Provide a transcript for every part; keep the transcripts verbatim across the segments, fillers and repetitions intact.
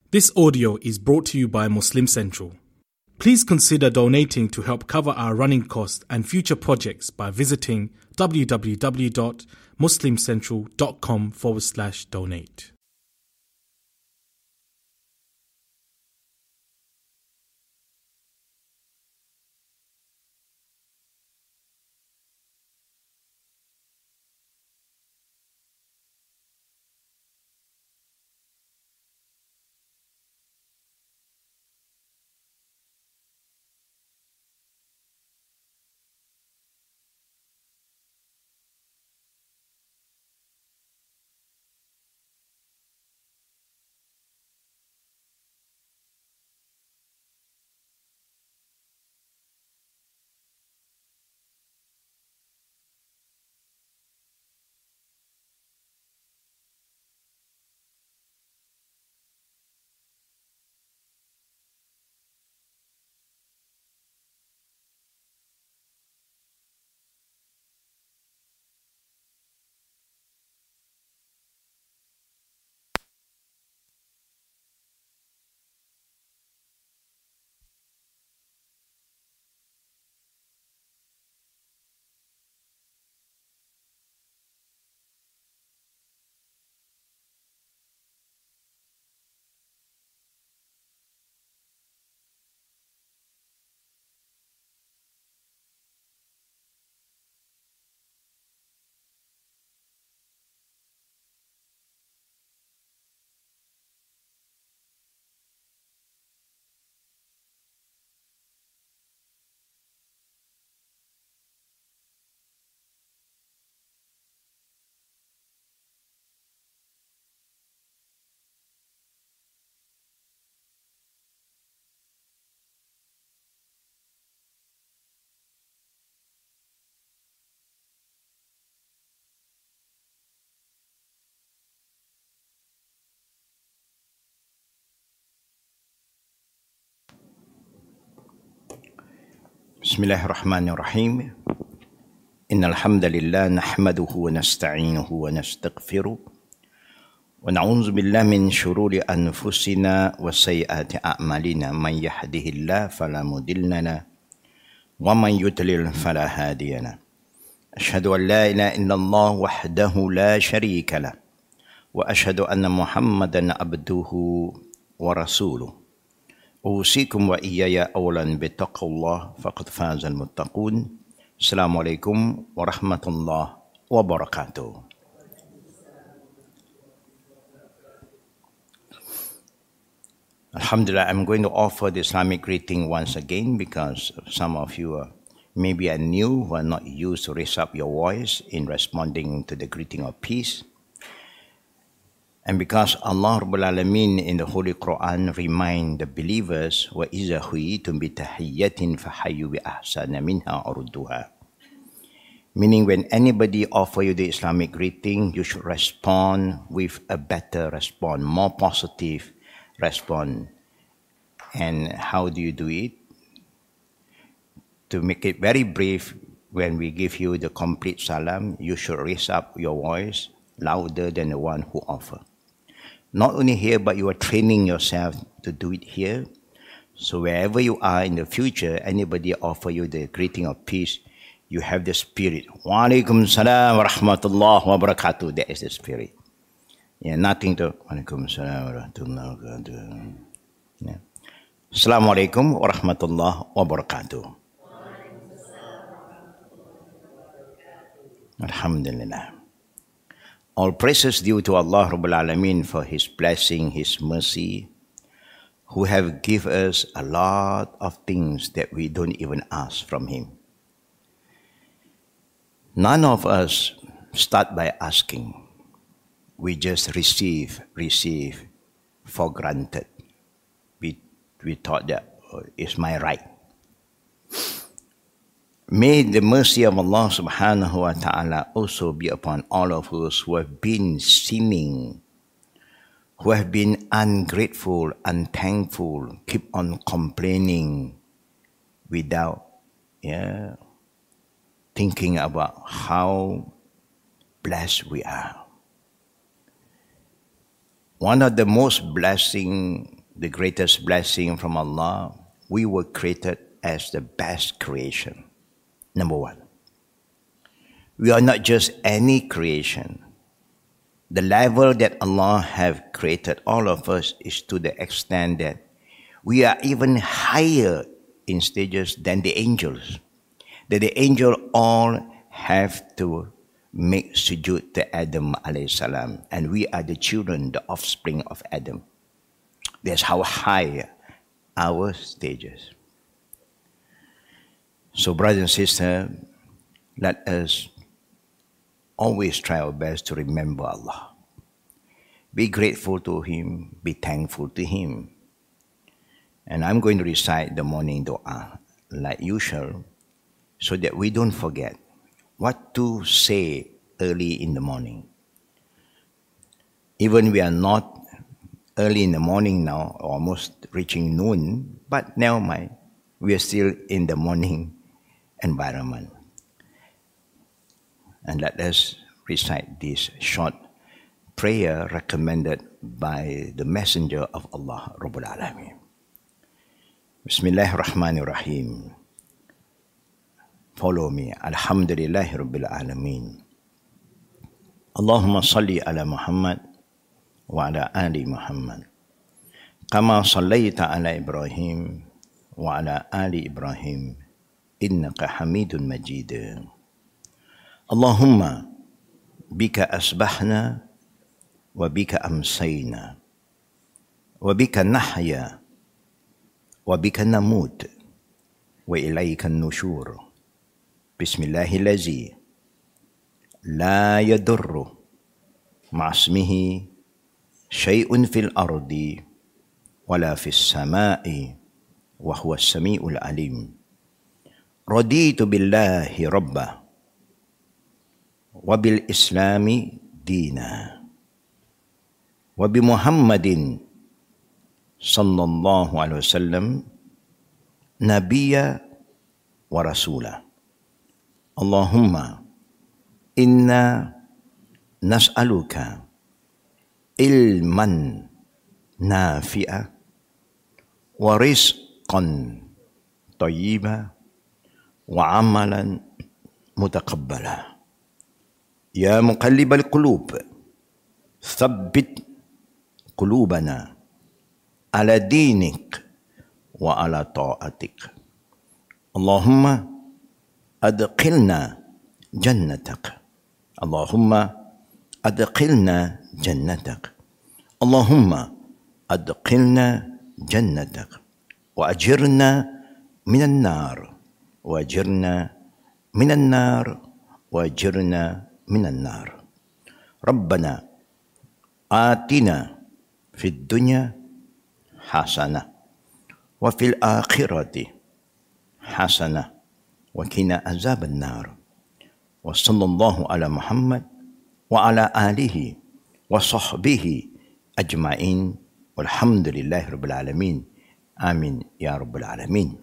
This audio is brought to you by Muslim Central. Please consider donating to help cover our running costs and future projects by visiting www.muslimcentral.com forward slash donate. Bismillahirrahmanirrahim. Innal hamdalillah nahmaduhu wa nasta'inuhu wa nastaghfiruh wa na'udzu billahi min shururi anfusina wa sayyiati a'malina man yahdihillahu fala mudilla lahu wa man yudlil fala hadiya lahu. Asyhadu an la ilaha illallah wahdahu la syarika lahu wa asyhadu anna Muhammadan abduhu wa rasuluh. Usikum wa iyaya awalan bitaqullah faqad fazal muttaqun. Assalamualaikum warahmatullahi wabarakatuh. Alhamdulillah, I'm going to offer the Islamic greeting once again because some of you are maybe are new who are not used to raise up your voice in responding to the greeting of peace. And because Allah Rabbul Alameen in the Holy Quran remind the believers وَإِذَا حُيِّيتُمْ بِتَحِيَّةٍ فَحَيُّوا بِأَحْسَنَ مِنْهَا أَوْ رُدُّوهَا. Meaning when anybody offer you the Islamic greeting, you should respond with a better response, more positive response. And how do you do it? To make it very brief, when we give you the complete salam, you should raise up your voice louder than the one who offer. Not only here, but you are training yourself to do it here. So wherever you are in the future, anybody offer you the greeting of peace, you have the spirit. Wa alaikum salam wa rahmatullah wa barakatuh. That is the spirit. Yeah, nothing to wa alaikum salam wa rahmatullah wa barakatuh. Yeah. Assalamu alaikum wa rahmatullah wa barakatuh. Alhamdulillah. All praises due to Allah Rabbul Alameen for His blessing, His mercy, who have given us a lot of things that we don't even ask from Him. None of us start by asking. We just receive, receive for granted. We, we thought that oh, it's my right. May the mercy of Allah subhanahu wa ta'ala also be upon all of us who have been sinning, who have been ungrateful, unthankful, keep on complaining without yeah, thinking about how blessed we are. One of the most blessing the greatest blessing from Allah, we were created as the best creation. Number one. We are not just any creation. The level that Allah have created all of us is to the extent that we are even higher in stages than the angels. That the angel all have to make sujood to Adam alayhi salam, and we are the children, the offspring of Adam. That's how high our stages. So brothers and sisters, let us always try our best to remember Allah. Be grateful to Him, be thankful to Him. And I'm going to recite the morning dua like usual so that we don't forget what to say early in the morning. Even we are not early in the morning now, almost reaching noon, but never mind, we are still in the morning environment. And let us recite this short prayer recommended by the Messenger of Allah, Rabbul Alameen. Bismillahirrahmanirrahim. Follow me. Alhamdulillahi Rabbil Alameen. Allahumma salli ala Muhammad wa ala ali Muhammad. Kama sallaita ala Ibrahim wa ala ali Ibrahim. Innaka hamidun majid. Allahumma bika asbahna wa bika amsayna wa bika nahya wa bika namut wa ilayka nushur. Bismillahillazi la yadurru ma'asmihi shay'un fil ardi wala fis sama'i wa huwa as-sami'ul alim. Raditu billahi rabba wa bil islami dina wa bi Muhammadin sallallahu alaihi wasallam nabiyya wa rasula. Allahumma inna nas'aluka ilman nafi'a wa rizqan tayyiba wa amalan mutaqabbala. Ya muqallibal qulub, thabbit qulubana ala dinik wa ala ta'atik. Allahumma adqilna jannatak. Allahumma adqilna jannatak. Allahumma adqilna jannatak. Wa ajirna minan nar. Wa ajirna minan nar. Wa ajirna minan nar. Rabbana atina fid dunya hasanah wa fil akhirati hasanah wa qina azaban nar. Wa sallallahu ala Muhammad wa ala alihi wa sahbihi ajma'in walhamdulillahi rabbil alamin. Amin ya rabbal alamin.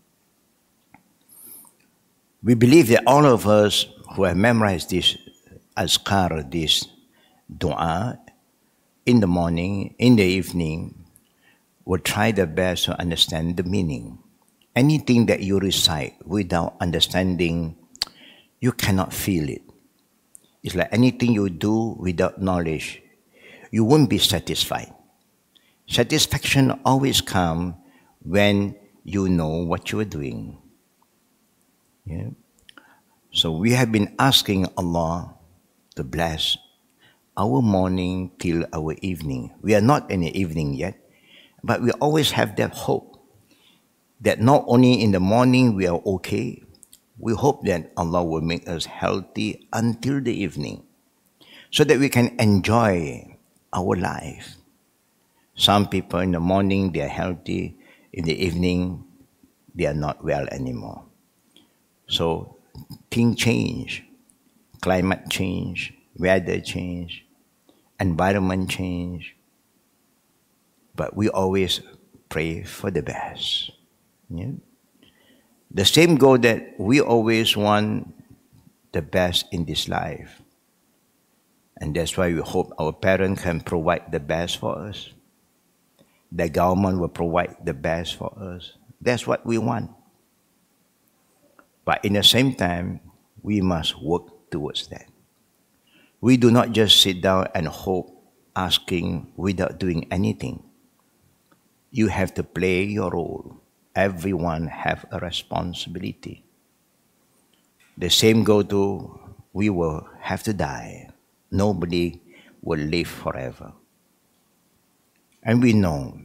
We believe that all of us who have memorized this azkar, this dua, in the morning, in the evening, will try their best to understand the meaning. Anything that you recite without understanding, you cannot feel it. It's like anything you do without knowledge, you won't be satisfied. Satisfaction always comes when you know what you are doing. Yeah? So we have been asking Allah to bless our morning till our evening. We are not in the evening yet, but we always have that hope that not only in the morning we are okay, we hope that Allah will make us healthy until the evening so that we can enjoy our life. Some people in the morning they are healthy, in the evening they are not well anymore. So things change, climate change, weather change, environment change, but we always pray for the best. Yeah? The same goal that we always want the best in this life. And that's why we hope our parents can provide the best for us. The government will provide the best for us. That's what we want. But in the same time, we must work towards that. We do not just sit down and hope, asking without doing anything. You have to play your role. Everyone have a responsibility. The same go to, we will have to die. Nobody will live forever. And we know,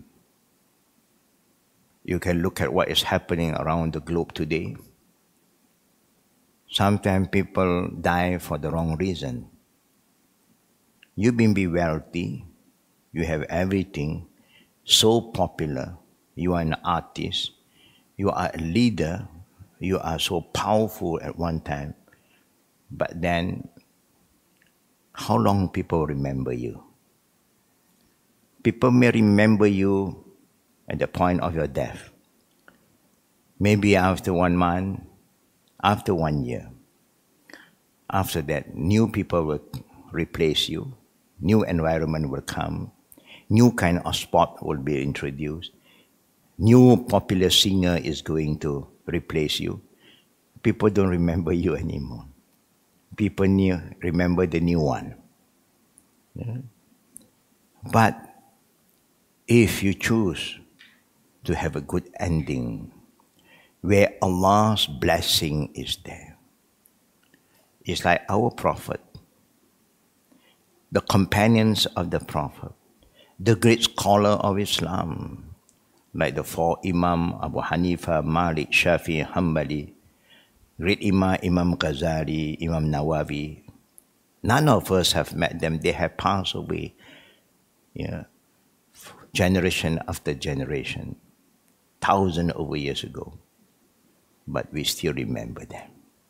you can look at what is happening around the globe today. Sometimes people die for the wrong reason. You may be wealthy, you have everything, so popular, you are an artist, you are a leader, you are so powerful at one time, but then how long people remember you? People may remember you at the point of your death. Maybe after one month, after one year. After that, new people will replace you, new environment will come, new kind of sport will be introduced, new popular singer is going to replace you. People don't remember you anymore. People new, remember the new one. Yeah? But if you choose to have a good ending, where Allah's blessing is there, it's like our Prophet, the companions of the Prophet, the great scholar of Islam, like the four Imam, Abu Hanifa, Malik, Shafi, Hanbali, great Imam, Imam Ghazali, Imam Nawawi. None of us have met them. They have passed away, yeah, generation after generation, thousand over years ago. But we still remember them.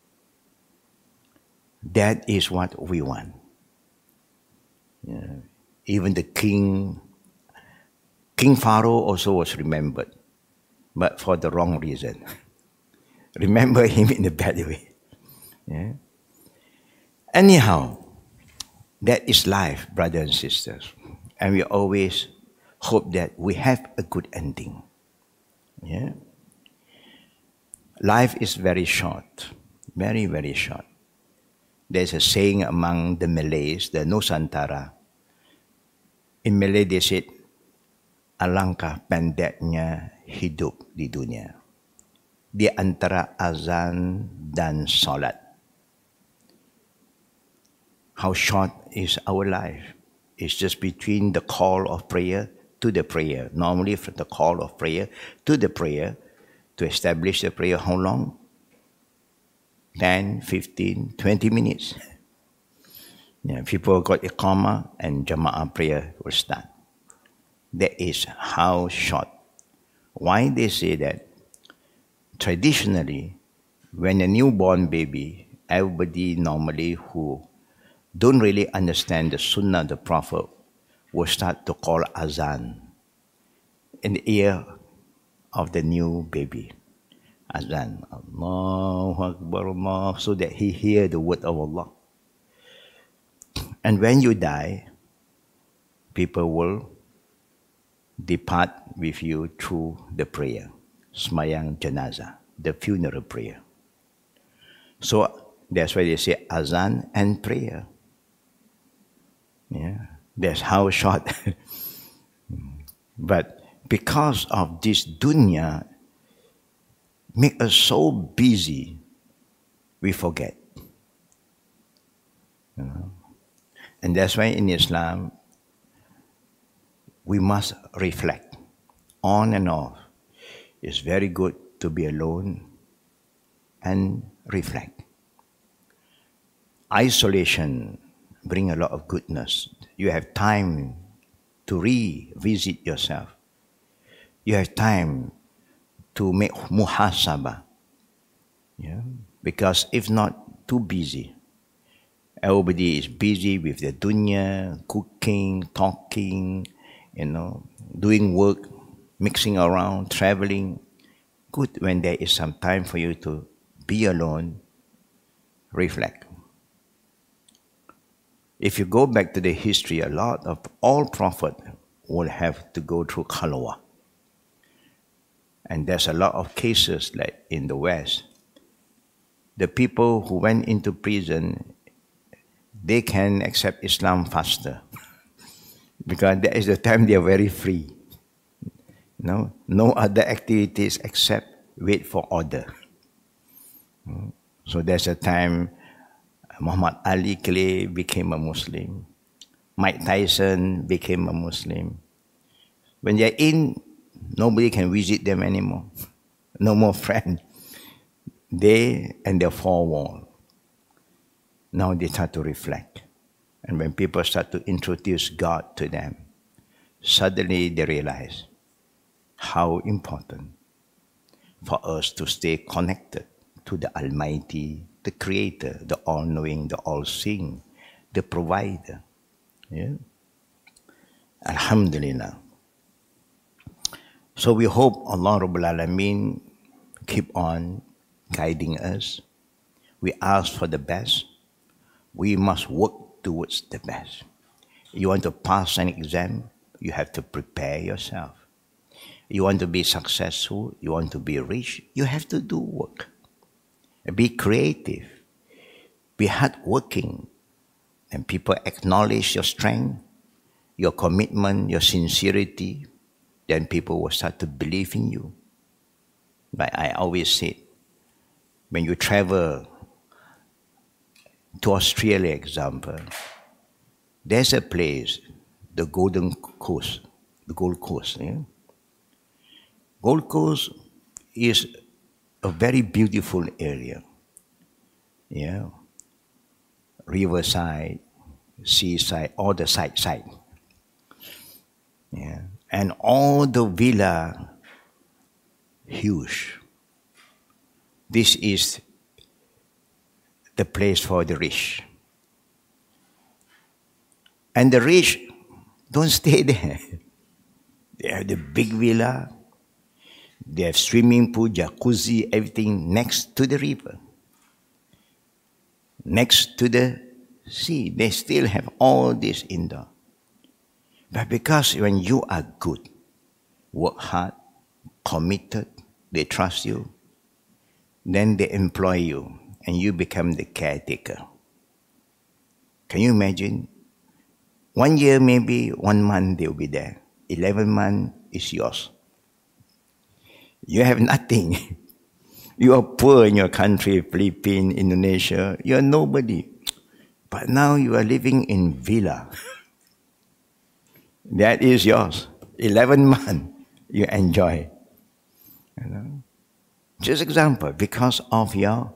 That is what we want. Yeah. Even the king, King Pharaoh also was remembered, but for the wrong reason. Remember him in a bad way. Yeah. Anyhow, that is life, brothers and sisters. And we always hope that we have a good ending. Yeah. Life is very short, very, very short. There's a saying among the Malays, the Nusantara. In Malay they said, alangkah pendeknya hidup di dunia, di antara azan dan salat. How short is our life? It's just between the call of prayer to the prayer. Normally from the call of prayer to the prayer, to establish the prayer, how long? ten, fifteen, twenty minutes. Yeah, people got iqamah and jama'ah prayer will start. That is how short. Why they say that? Traditionally, when a newborn baby, everybody normally who don't really understand the sunnah of the Prophet will start to call azan in the ear of the new baby. Azan, Allahu Akbar, Allah, so that he hear the word of Allah. And when you die, people will depart with you through the prayer, Smayang Janazah, the funeral prayer. So that's why they say azan and prayer. Yeah, that's how short. But because of this dunya, make us so busy, we forget. You know? And that's why in Islam, we must reflect on and off. It's very good to be alone and reflect. Isolation brings a lot of goodness. You have time to revisit yourself. You have time to make muhasabah. Yeah? Because if not, too busy. Everybody is busy with the dunya, cooking, talking, you know, doing work, mixing around, traveling. Good when there is some time for you to be alone, reflect. If you go back to the history, a lot of all prophets will have to go through khalwa. And there's a lot of cases like in the West. The people who went into prison, they can accept Islam faster because that is the time they are very free. No, no other activities except wait for order. So there's a time Muhammad Ali Clay became a Muslim. Mike Tyson became a Muslim. When they're in, nobody can visit them anymore. No more friends. They and their four walls. Now they start to reflect. And when people start to introduce God to them, suddenly they realize how important for us to stay connected to the Almighty, the Creator, the All-Knowing, the All-Seeing, the Provider. Yeah? Alhamdulillah. So we hope Allah Rabbul Alameen keep on guiding us. We ask for the best. We must work towards the best. You want to pass an exam, you have to prepare yourself. You want to be successful, you want to be rich, you have to do work. Be creative. Be hardworking. And people acknowledge your strength, your commitment, your sincerity. Then people will start to believe in you. But I always say, when you travel to Australia, example, there's a place, the Golden Coast, the Gold Coast. Yeah? Gold Coast is a very beautiful area. Yeah, riverside, seaside, all the side side. Yeah, and all the villa, huge. This is the place for the rich. And the rich don't stay there. They have the big villa. They have swimming pool, jacuzzi, everything next to the river. Next to the sea. They still have all this indoor. But because when you are good, work hard, committed, they trust you, then they employ you and you become the caretaker. Can you imagine? One year, maybe one month they'll be there. Eleven months is yours. You have nothing. You are poor in your country, Philippines, Indonesia. You are nobody. But now you are living in villa. That is yours. Eleven months you enjoy. You know? Just example, because of your,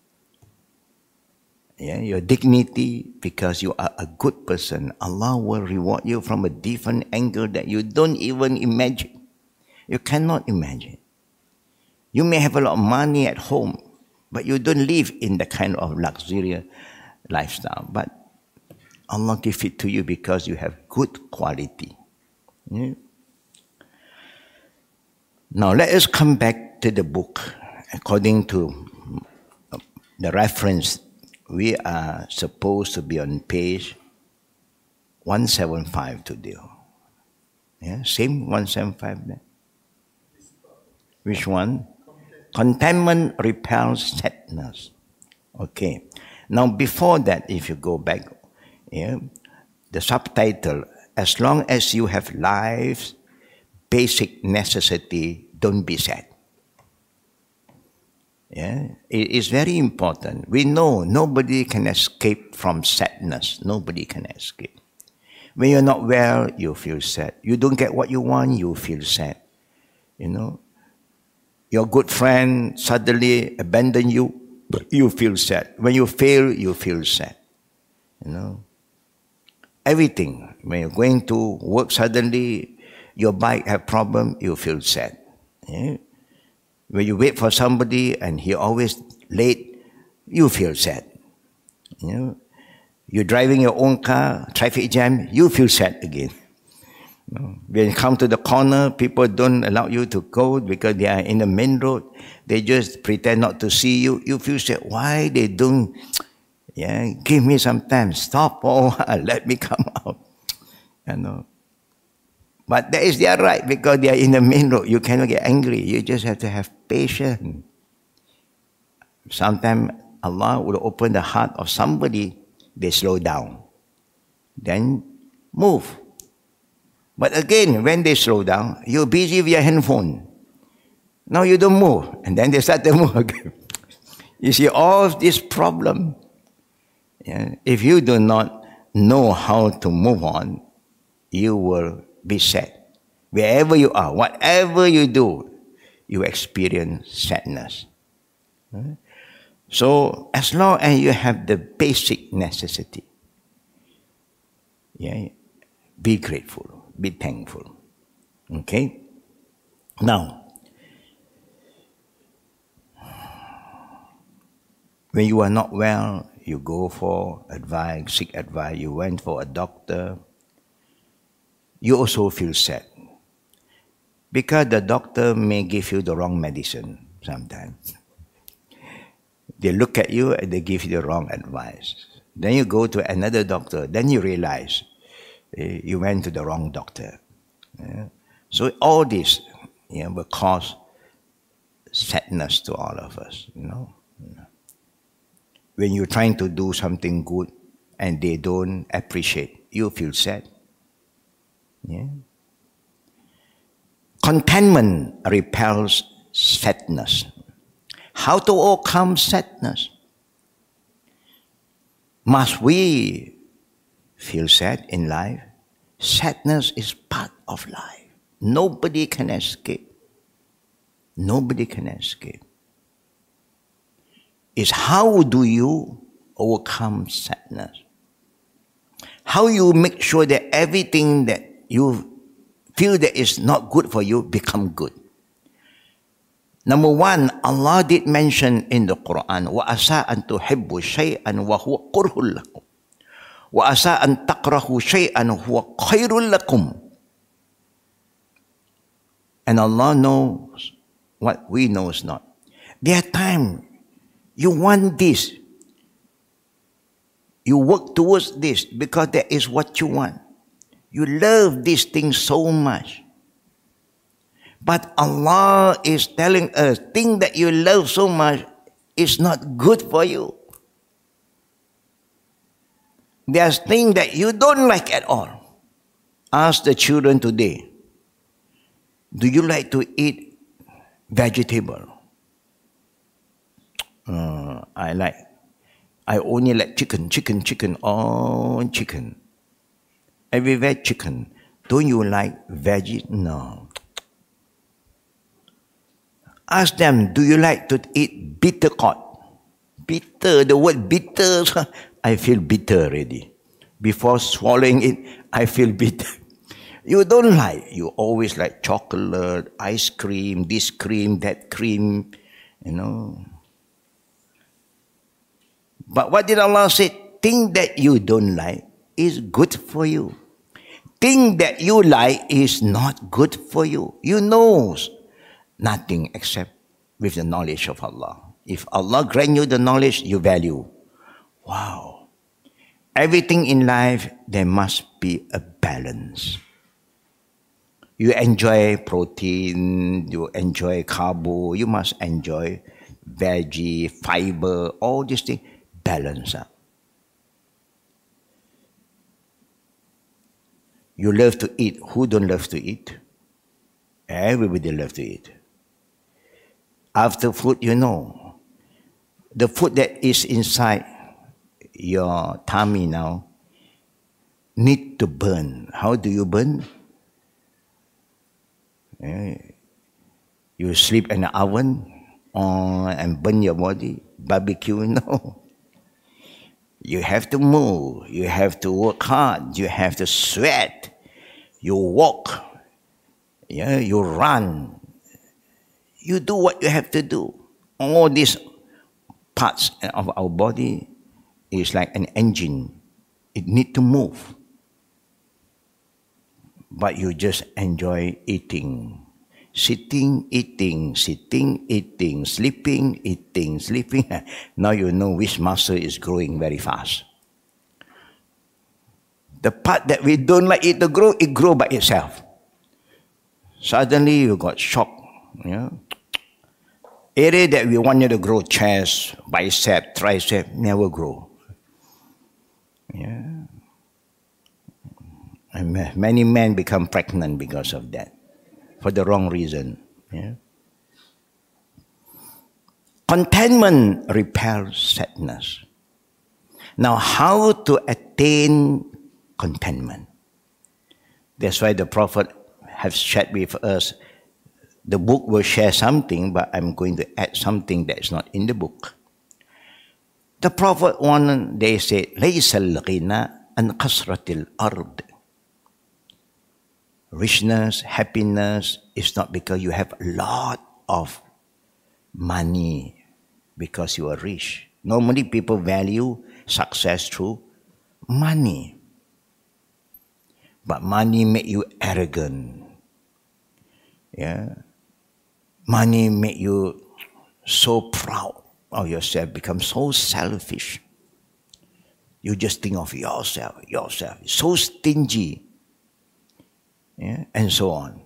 yeah, your dignity, because you are a good person, Allah will reward you from a different angle that you don't even imagine. You cannot imagine. You may have a lot of money at home, but you don't live in the kind of luxurious lifestyle. But Allah gives it to you because you have good quality. Yeah? Now let us come back to the book. According to the reference, we are supposed to be on page one seventy-five today. Yeah, same one seventy-five there. Which one? Contentment repels sadness. Okay. Now before that, if you go back, yeah, the subtitle, as long as you have life's basic necessity, don't be sad. Yeah, it is very important. We know nobody can escape from sadness. Nobody can escape. When you're not well, you feel sad. You don't get what you want, you feel sad. You know, your good friend suddenly abandon you, you feel sad. When you fail, you feel sad. You know, everything. When you're going to work, suddenly your bike have problem, you feel sad. Yeah? When you wait for somebody and he always late, you feel sad. You know, you're driving your own car, traffic jam, you feel sad again. You know, when you come to the corner, people don't allow you to go because they are in the main road. They just pretend not to see you. You feel sad. Why they don't? Yeah, give me some time. Stop for a while. Let me come out. You know. But that is their right because they are in the main road. You cannot get angry. You just have to have patience. Sometimes Allah will open the heart of somebody, they slow down. Then move. But again, when they slow down, you're busy with your handphone. Now you don't move. And then they start to move again. You see, all of this problem, yeah, if you do not know how to move on, you will be sad. Wherever you are, whatever you do, you experience sadness. Right? So as long as you have the basic necessity, yeah, be grateful, be thankful. Okay? Now, when you are not well, you go for advice, seek advice, you went for a doctor, you also feel sad. Because the doctor may give you the wrong medicine sometimes. They look at you and they give you the wrong advice. Then you go to another doctor, then you realize uh, you went to the wrong doctor. Yeah? So all this, you know, will cause sadness to all of us, you know. When you're trying to do something good and they don't appreciate, you feel sad. Yeah. Contentment repels sadness. How to overcome sadness? Must we feel sad in life? Sadness is part of life. Nobody can escape. Nobody can escape. It's how do you overcome sadness? How you make sure that everything that you feel that is not good for you become good. Number one, Allah did mention in the Quran, وَأَسَىٰ أَن تُحِبُّوا شَيْئًا وَهُوَ قُرْهٌ لَكُمْ وَأَسَىٰ أَن تَكْرَهُوا شَيْئًا هُوَ خَيْرٌ لَكُمْ. And Allah knows what we know not. There are times you want this. You work towards this because that is what you want. You love this thing so much. But Allah is telling us, thing that you love so much is not good for you. There's things that you don't like at all. Ask the children today, do you like to eat vegetable? Uh, I like, I only like chicken, chicken, chicken, all chicken. Everywhere chicken. Don't you like veggie? No. Ask them, do you like to eat bitter gourd? Bitter, the word bitter, I feel bitter already. Before swallowing it, I feel bitter. You don't like, you always like chocolate, ice cream, this cream, that cream, you know. But what did Allah say? Thing that you don't like is good for you. Thing that you like is not good for you. You know nothing except with the knowledge of Allah. If Allah grant you the knowledge, you value. Wow. Everything in life, there must be a balance. You enjoy protein, you enjoy carbo, you must enjoy veggie, fiber, all these things. Balance up. You love to eat. Who don't love to eat? Everybody loves to eat. After food, you know, the food that is inside your tummy now need to burn. How do you burn? You sleep in the oven uh, and burn your body. Barbecue, no. You have to move. You have to work hard. You have to sweat. You walk. Yeah, you run. You do what you have to do. All these parts of our body is like an engine. It needs to move. But you just enjoy eating. Sitting, eating, sitting, eating, sleeping, eating, sleeping. Now you know which muscle is growing very fast. The part that we don't like it to grow, it grows by itself. Suddenly you got shocked. You know? Area that we wanted to grow, chest, bicep, tricep, never grow. Yeah. And many men become pregnant because of that, for the wrong reason. Yeah. Contentment repels sadness. Now, how to attain contentment? That's why the Prophet has shared with us. The book will share something, but I'm going to add something that is not in the book. The Prophet one day said, لَيْسَ الْغِنَى أَنْ قَصْرَةِ الْأَرْضِ. Richness, happiness is not because you have a lot of money, because you are rich. Normally people value success through money. But money make you arrogant. Yeah. Money make you so proud of yourself, become so selfish. You just think of yourself, yourself, so stingy. Yeah, and so on.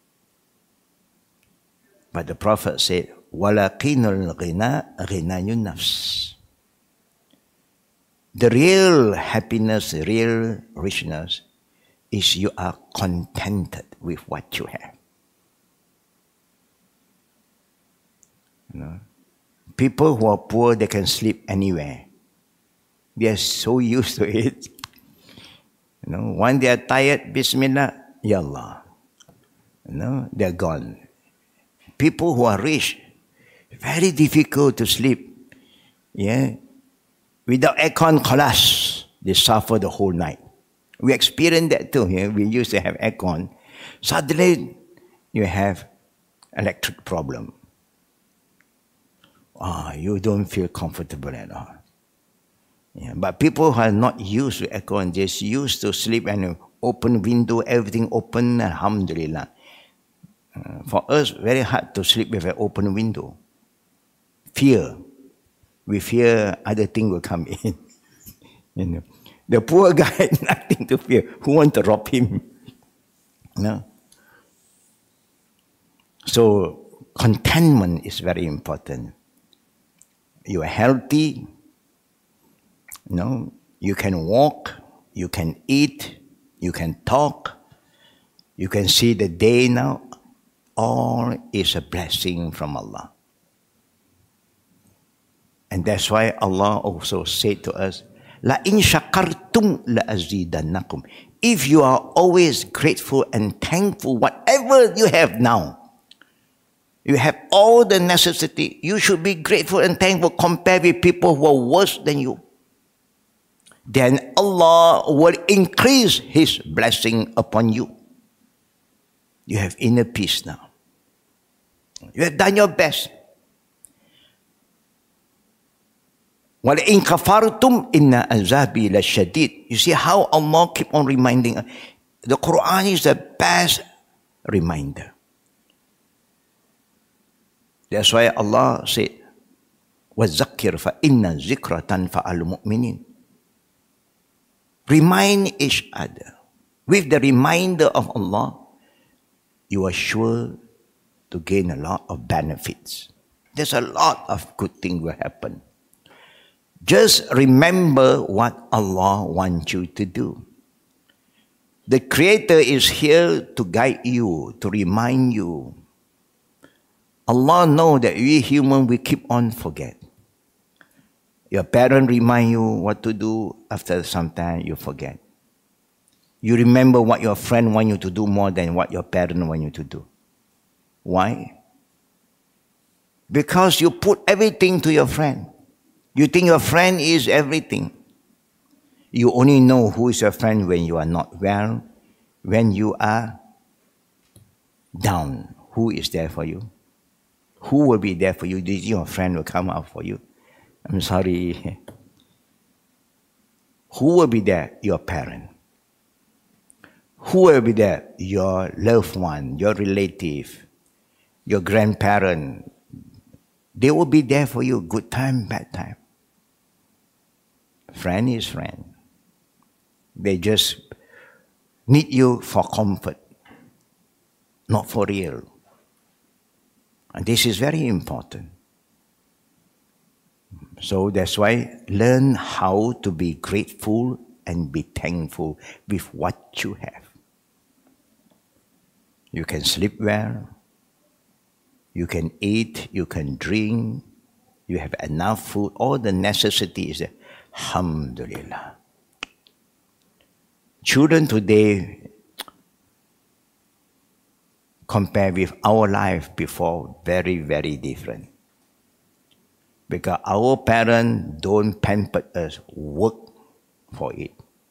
But the Prophet said, وَلَقِينُ الْغِنَى غِنَى النَّفْسِ. The real happiness, the real richness is you are contented with what you have. You know? People who are poor, they can sleep anywhere. They are so used to it. You know, when they are tired, Bismillah, Ya Allah. You know, they are gone. People who are rich, very difficult to sleep. Yeah. Without aircon, khalas, they suffer the whole night. We experienced that too. Yeah? We used to have aircon. Suddenly, you have electric problem. Ah, you don't feel comfortable at all. Yeah, but people who are not used to aircon, just used to sleep and open window, everything open, alhamdulillah. Uh, for us, very hard to sleep with an open window. Fear. We fear other things will come in. You know, the poor guy, nothing to fear. Who want to rob him? No. So contentment is very important. You are healthy. You know, you can walk. You can eat. You can talk. You can see the day now. All is a blessing from Allah. And that's why Allah also said to us, La in shakartum la azidannakum. If you are always grateful and thankful, whatever you have now, you have all the necessity, you should be grateful and thankful compared with people who are worse than you. Then Allah will increase His blessing upon you. You have inner peace now. You have done your best. وَلَئِنْ كَفَرْتُمْ إِنَّ عَذَابِي لَشَدِيدٌ. You see how Allah keep on reminding us. The Quran is the best reminder. That's why Allah said, وَذَكِّرْ فَإِنَّ الذِّكْرَ تَنْفَعُ الْمُؤْمِنِينَ. Remind each other. With the reminder of Allah, you are sure to gain a lot of benefits. There's a lot of good things will happen. Just remember what Allah wants you to do. The Creator is here to guide you, to remind you. Allah knows that we human, we keep on forget. Your parent remind you what to do, after some time you forget. You remember what your friend want you to do more than what your parent want you to do. Why? Because you put everything to your friend. You think your friend is everything. You only know who is your friend when you are not well, when you are down. Who is there for you? Who will be there for you? Do you think your friend will come out for you? I'm sorry. Who will be there? Your parent. Who will be there? Your loved one, your relative, your grandparent. They will be there for you, good time, bad time. Friend is friend. They just need you for comfort. not for real. And this is very important. So that's why learn how to be grateful and be thankful with what you have. You can sleep well, you can eat, you can drink, you have enough food, all the necessities. Alhamdulillah. Children today, compared with our life before, very, very different. Because our parents don't pamper us, work for it.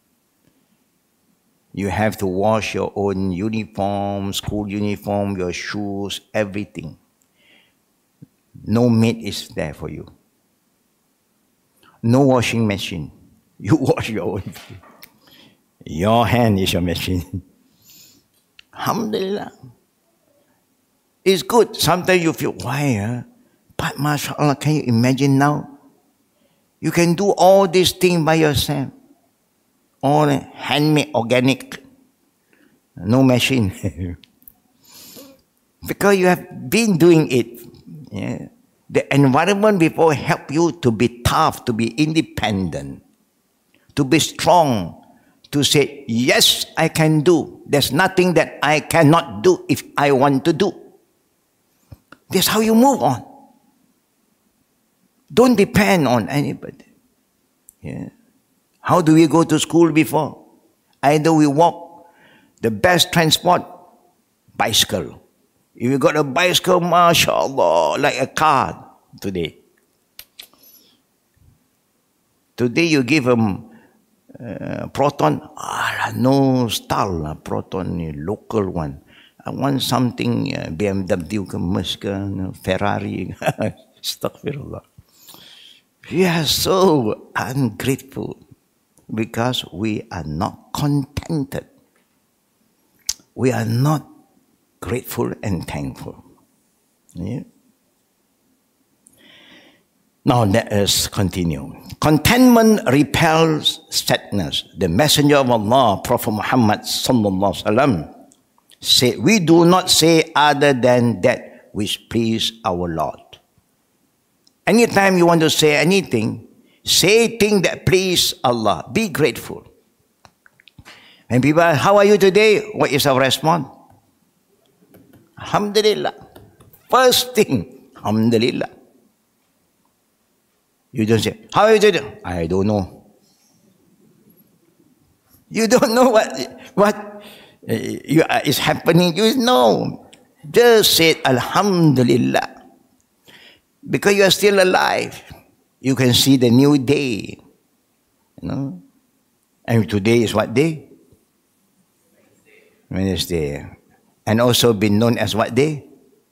You have to wash your own uniform, school uniform, your shoes, everything. No maid is there for you. No washing machine. You wash your own. Your hand is your machine. Alhamdulillah. It's good. Sometimes you feel, why? Huh? But mashallah, can you imagine now? You can do all these things by yourself. All handmade, organic. No machine. Because you have been doing it. Yeah. The environment before help you to be tough, to be independent, to be strong, to say, yes, I can do. There's nothing that I cannot do if I want to do. That's how you move on. Don't depend on anybody. Yeah. How do we go to school before? Either we walk, the best transport, bicycle. If you got a bicycle, mashallah, like a car today. Today you give them uh, Proton, ah, no style, Proton, local one. I want something uh, B M W, Mercedes, Ferrari. Astaghfirullah. We are so ungrateful because we are not contented. We are not grateful and thankful. Yeah? Now let us continue. Contentment repels sadness. The Messenger of Allah, Prophet Muhammad sallallahu alaihi wasallam, said, "We do not say other than that which please our Lord." Anytime you want to say anything, say things that please Allah. Be grateful. When people ask, how are you today? What is our response? Alhamdulillah. First thing, Alhamdulillah. You don't say, how are you today? I don't know. You don't know what, what uh, you, uh, is happening. You know. Just say Alhamdulillah. Because you are still alive. You can see the new day. You know? And today is what day? Wednesday. And also been known as what day?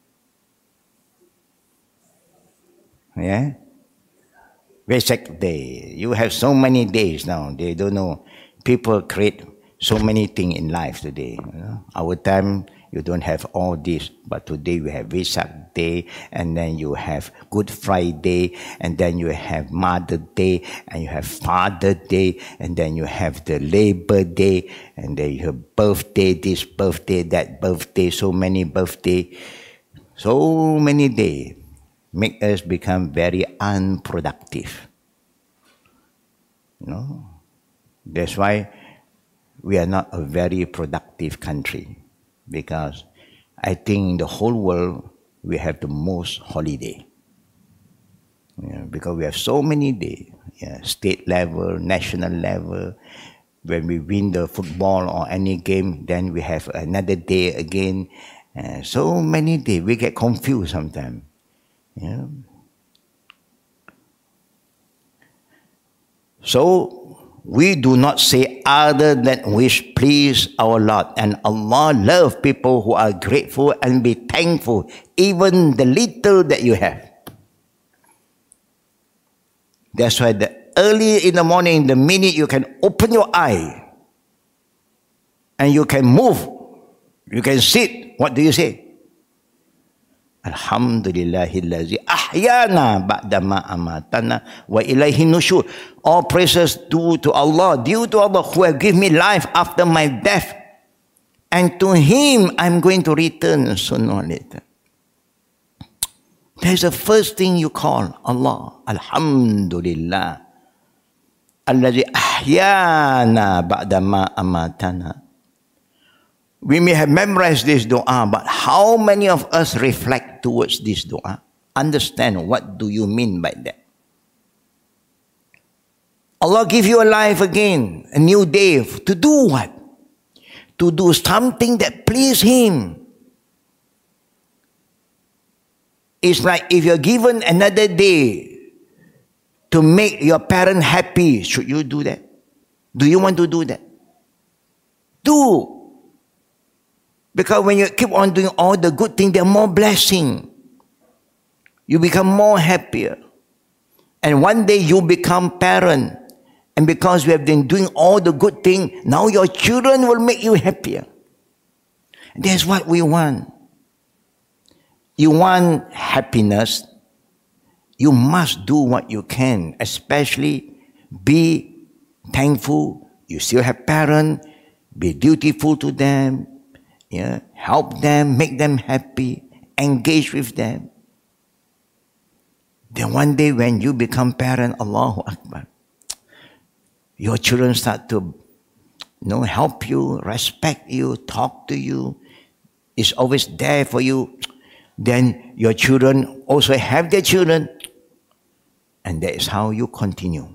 Yeah? Vesak Day. You have so many days now. They don't know. People create so many things in life today. You know? Our time, you don't have all this. But today we have Vesak Day, and then you have Good Friday, and then you have Mother Day, and you have Father Day, and then you have the Labor Day, and then you have birthday, this birthday, that birthday, so many birthday, so many days. Make us become very unproductive. You know? That's why we are not a very productive country. Because I think in the whole world, we have the most holiday. Yeah, because we have so many days. Yeah, state level, national level. When we win the football or any game, then we have another day again. Uh, so many days. We get confused sometimes. Yeah. So, we do not say other than which please our Lord. And Allah loves people who are grateful and be thankful, even the little that you have. That's why the early in the morning, the minute you can open your eye and you can move, you can sit, what do you say? Alhamdulillahillazi ahyana ba'dama amatana wa ilayhi nushur. All praises due to Allah, due to Allah who have given me life after my death. and to Him I'm going to return sooner or later. That's the first thing you call Allah. Alhamdulillah. Alladhi ahyana ba'dama amatana. We may have memorized this dua, but how many of us reflect towards this dua? Understand what do you mean by that? Allah give you a life again, a new day. To do what? To do something that please Him. It's like if you're given another day to make your parent happy, should you do that? Do you want to do that? Do. Because when you keep on doing all the good things, there are more blessing. You become more happier. And one day you become parent. And because you have been doing all the good things, now your children will make you happier. That's what we want. You want happiness, you must do what you can, especially be thankful. You still have parents, be dutiful to them, yeah, help them, make them happy, engage with them. Then one day when you become parent, Allahu Akbar, your children start to you know, help you, respect you, talk to you, is always there for you. Then your children also have their children. And that is how you continue.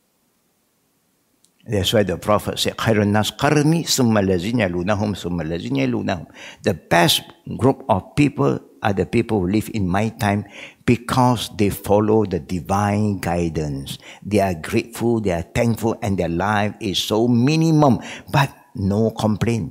That's why the Prophet said, خَيْرُ النَّاسِ قَرْنِي ثُمَّ الَّذِينَ يَلُونَهُمْ ثُمَّ الَّذِينَ يَلُونَهُمْ. The best group of people are the people who live in my time because they follow the divine guidance. They are grateful, they are thankful, and their life is so minimum, but no complaint.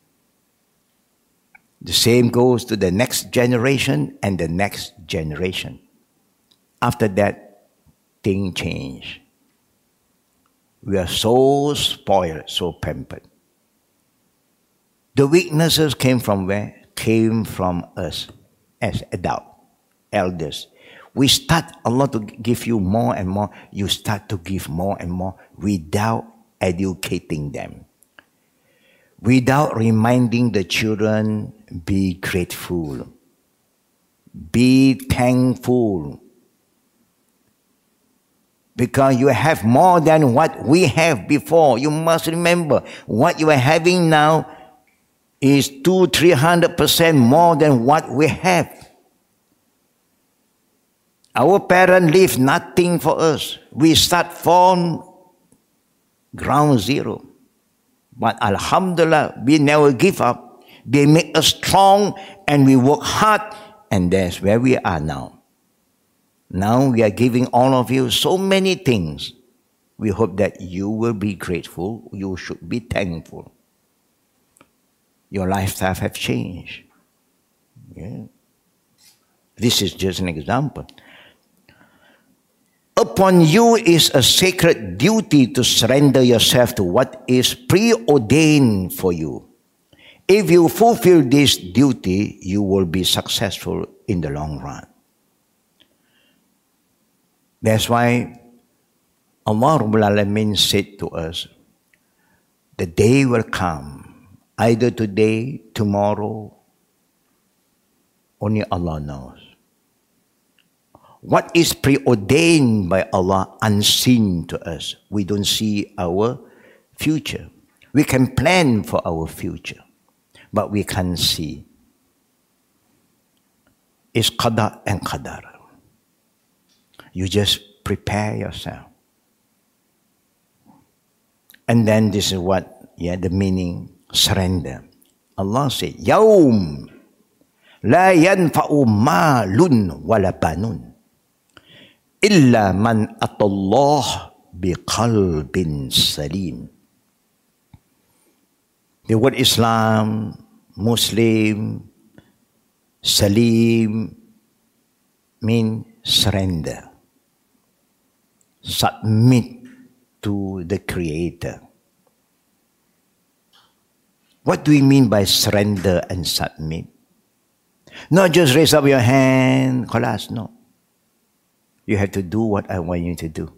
The same goes to the next generation and the next generation. After that, things change. We are so spoiled, so pampered. The weaknesses came from where? Came from us as adults, elders. We start Allah to give you more and more. You start to give more and more without educating them. Without reminding the children, be grateful. Be thankful. Because you have more than what we have before. You must remember, what you are having now is two, three hundred percent more than what we have. Our parents leave nothing for us. We start from ground zero. But Alhamdulillah, we never give up. They make us strong and we work hard, and that's where we are now. Now we are giving all of you so many things. We hope that you will be grateful. You should be thankful. Your lifestyle have changed. Yeah. This is just an example. Upon you is a sacred duty to surrender yourself to what is preordained for you. If you fulfill this duty, you will be successful in the long run. That's why Allah Rabbul Alamin said to us, the day will come, either today, tomorrow, only Allah knows. What is preordained by Allah, unseen to us. We don't see our future. We can plan for our future, but we can't see. It's qada and qadar. You just prepare yourself. And then this is what, yeah, the meaning, surrender. Allah said, Yawm la yanfa'u malun wala banun illa man atallah biqalbin salim. The word Islam, Muslim, Salim mean surrender. Submit to the Creator. What do we mean by surrender and submit? Not just raise up your hand, khalas, no. You have to do what I want you to do.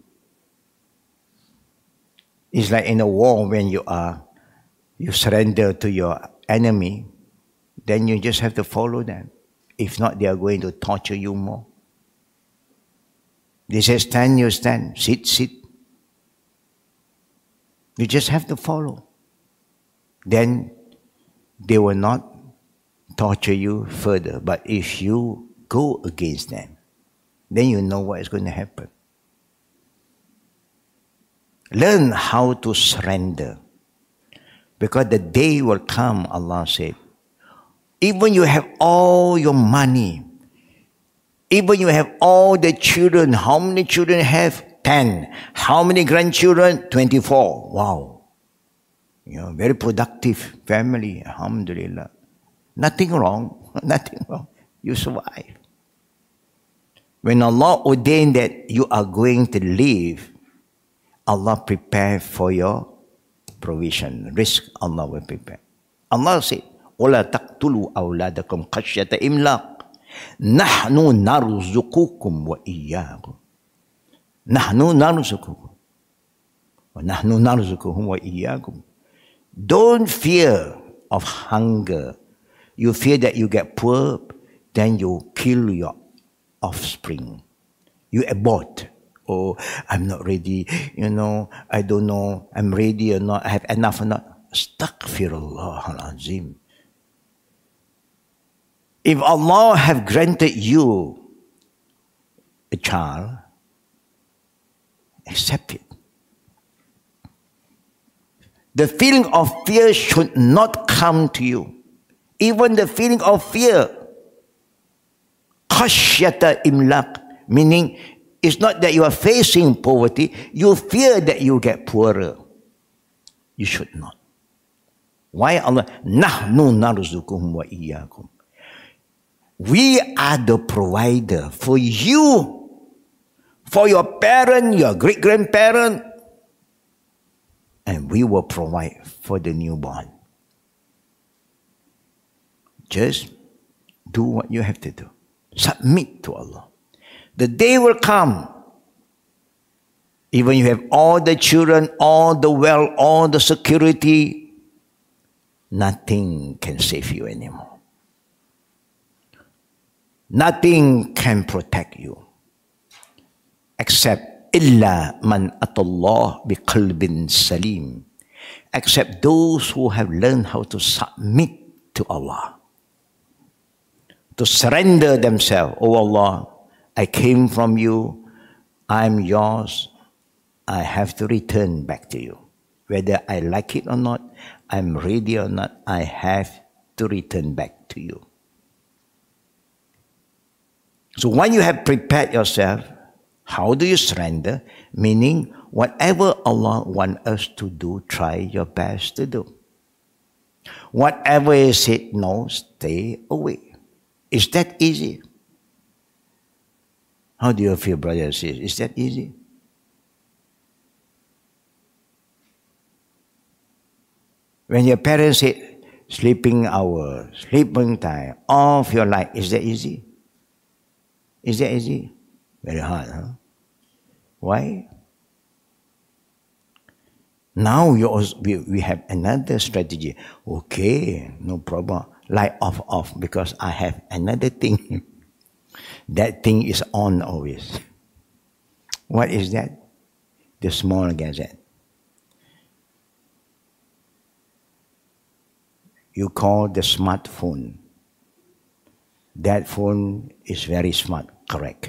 It's like in a war when you are, you surrender to your enemy, then you just have to follow them. If not, they are going to torture you more. They say, stand, you stand. Sit, sit. You just have to follow. Then they will not torture you further. But if you go against them, then you know what is going to happen. Learn how to surrender. Because the day will come, Allah said, even you have all your money, even you have all the children, how many children have? ten. How many grandchildren? twenty-four. Wow. You know, very productive family, alhamdulillah. Nothing wrong, nothing wrong. You survive. When Allah ordained that you are going to live, Allah prepare for your provision. Risk Allah will prepare. Allah said, وَلَا تَقْتُلُوا أَوْلَادَكُمْ خَشْيَةَ إِمْلَاقٍ نَحْنُ نَرْزُقُكُمْ وَإِيَّاكُمْ نَحْنُ نَرْزُقُكُمْ وَنَحْنُ نَرْزُقُهُمْ وَإِيَّاكُمْ. Don't fear of hunger. You fear that you get poor, then you kill your offspring. You abort. Oh, I'm not ready. You know, I don't know. I'm ready or not. I have enough or not. Astaghfirullah al-Azim. If Allah have granted you a child, accept it. The feeling of fear should not come to you. Even the feeling of fear, khashyata imlaq, meaning it's not that you are facing poverty, you fear that you get poorer. You should not. Why Allah? Nahnu narzukuhum wa iyyakum. We are the provider for you, for your parent, your great-grandparent, and we will provide for the newborn. Just do what you have to do. Submit to Allah. The day will come, even you have all the children, all the wealth, all the security, nothing can save you anymore. Nothing can protect you except illa man atallah biqalbin salim, except those who have learned how to submit to Allah, to surrender themselves. Oh Allah, I came from you, I'm yours, I have to return back to you. Whether I like it or not, I'm ready or not, I have to return back to you. So when you have prepared yourself, how do you surrender? Meaning, whatever Allah wants us to do, try your best to do. Whatever is said, no, stay away. Is that easy? How do you feel, brothers and sisters? Is that easy? When your parents say, sleeping hour, sleeping time, all of your life, is that easy? Is that easy? Very hard, huh? Why? Now you also, we, we have another strategy. Okay, no problem. Light off, off, because I have another thing. That thing is on always. What is that? The small gazette. You call the smartphone. That phone is very smart, correct.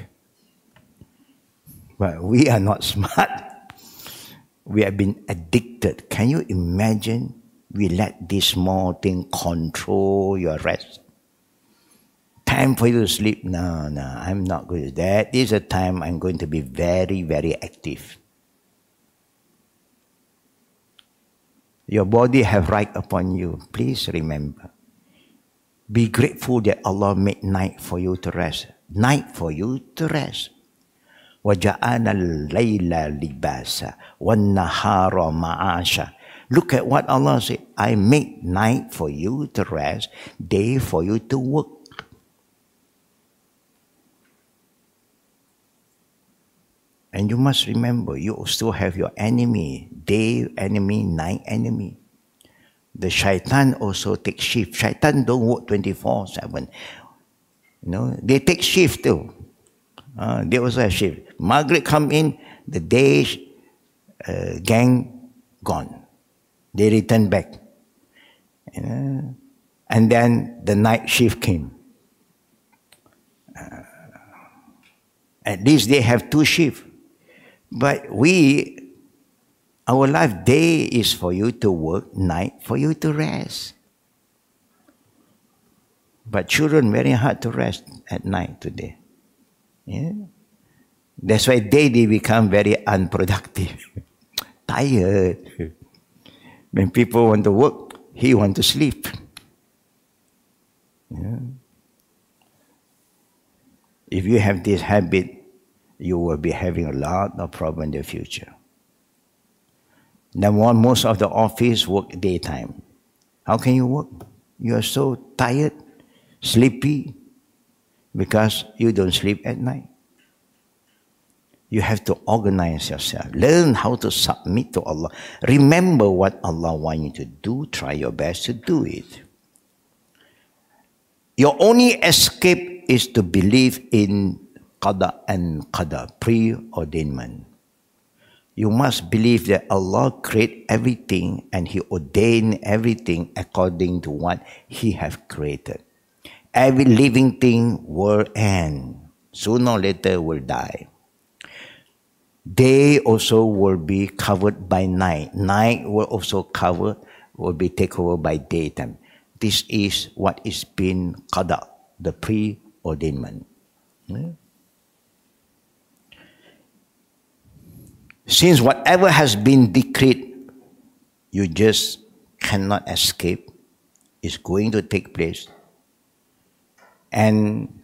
But we are not smart. We have been addicted. Can you imagine we let this small thing control your rest? Time for you to sleep? No, no, I'm not going to. That is a time I'm going to be very, very active. Your body have right upon you. Please remember. Be grateful that Allah made night for you to rest. Night for you to rest. وَجَعَلَ اللَّيْلَ لِبَاسًا وَالنَّهَارَ مَعَاشًا. Look at what Allah said. I made night for you to rest, day for you to work. And you must remember, you still have your enemy, day enemy, night enemy. The shaitan also take shift. Shaitan don't work twenty-four seven. You know, they take shift too. Uh, they also have shift. Maghrib come in, the day uh, gang gone. They return back. You know? And then the night shift came. Uh, at least they have two shifts. But we, our life, day is for you to work, night for you to rest. But children very hard to rest at night today. Yeah? That's why day they become very unproductive. Tired. When people want to work, he want to sleep. Yeah. If you have this habit, you will be having a lot of problem in the future. Number one, most of the office work daytime. How can you work? You are so tired, sleepy, because you don't sleep at night. You have to organize yourself. Learn how to submit to Allah. Remember what Allah wants you to do. Try your best to do it. Your only escape is to believe in qada and qadar, preordainment. You must believe that Allah created everything and He ordained everything according to what He has created. Every living thing will end. Sooner or later will die. Day also will be covered by night. Night will also cover, will be taken over by daytime. This is what is being qada, the preordainment. Yeah. Since whatever has been decreed, you just cannot escape. It's going to take place. And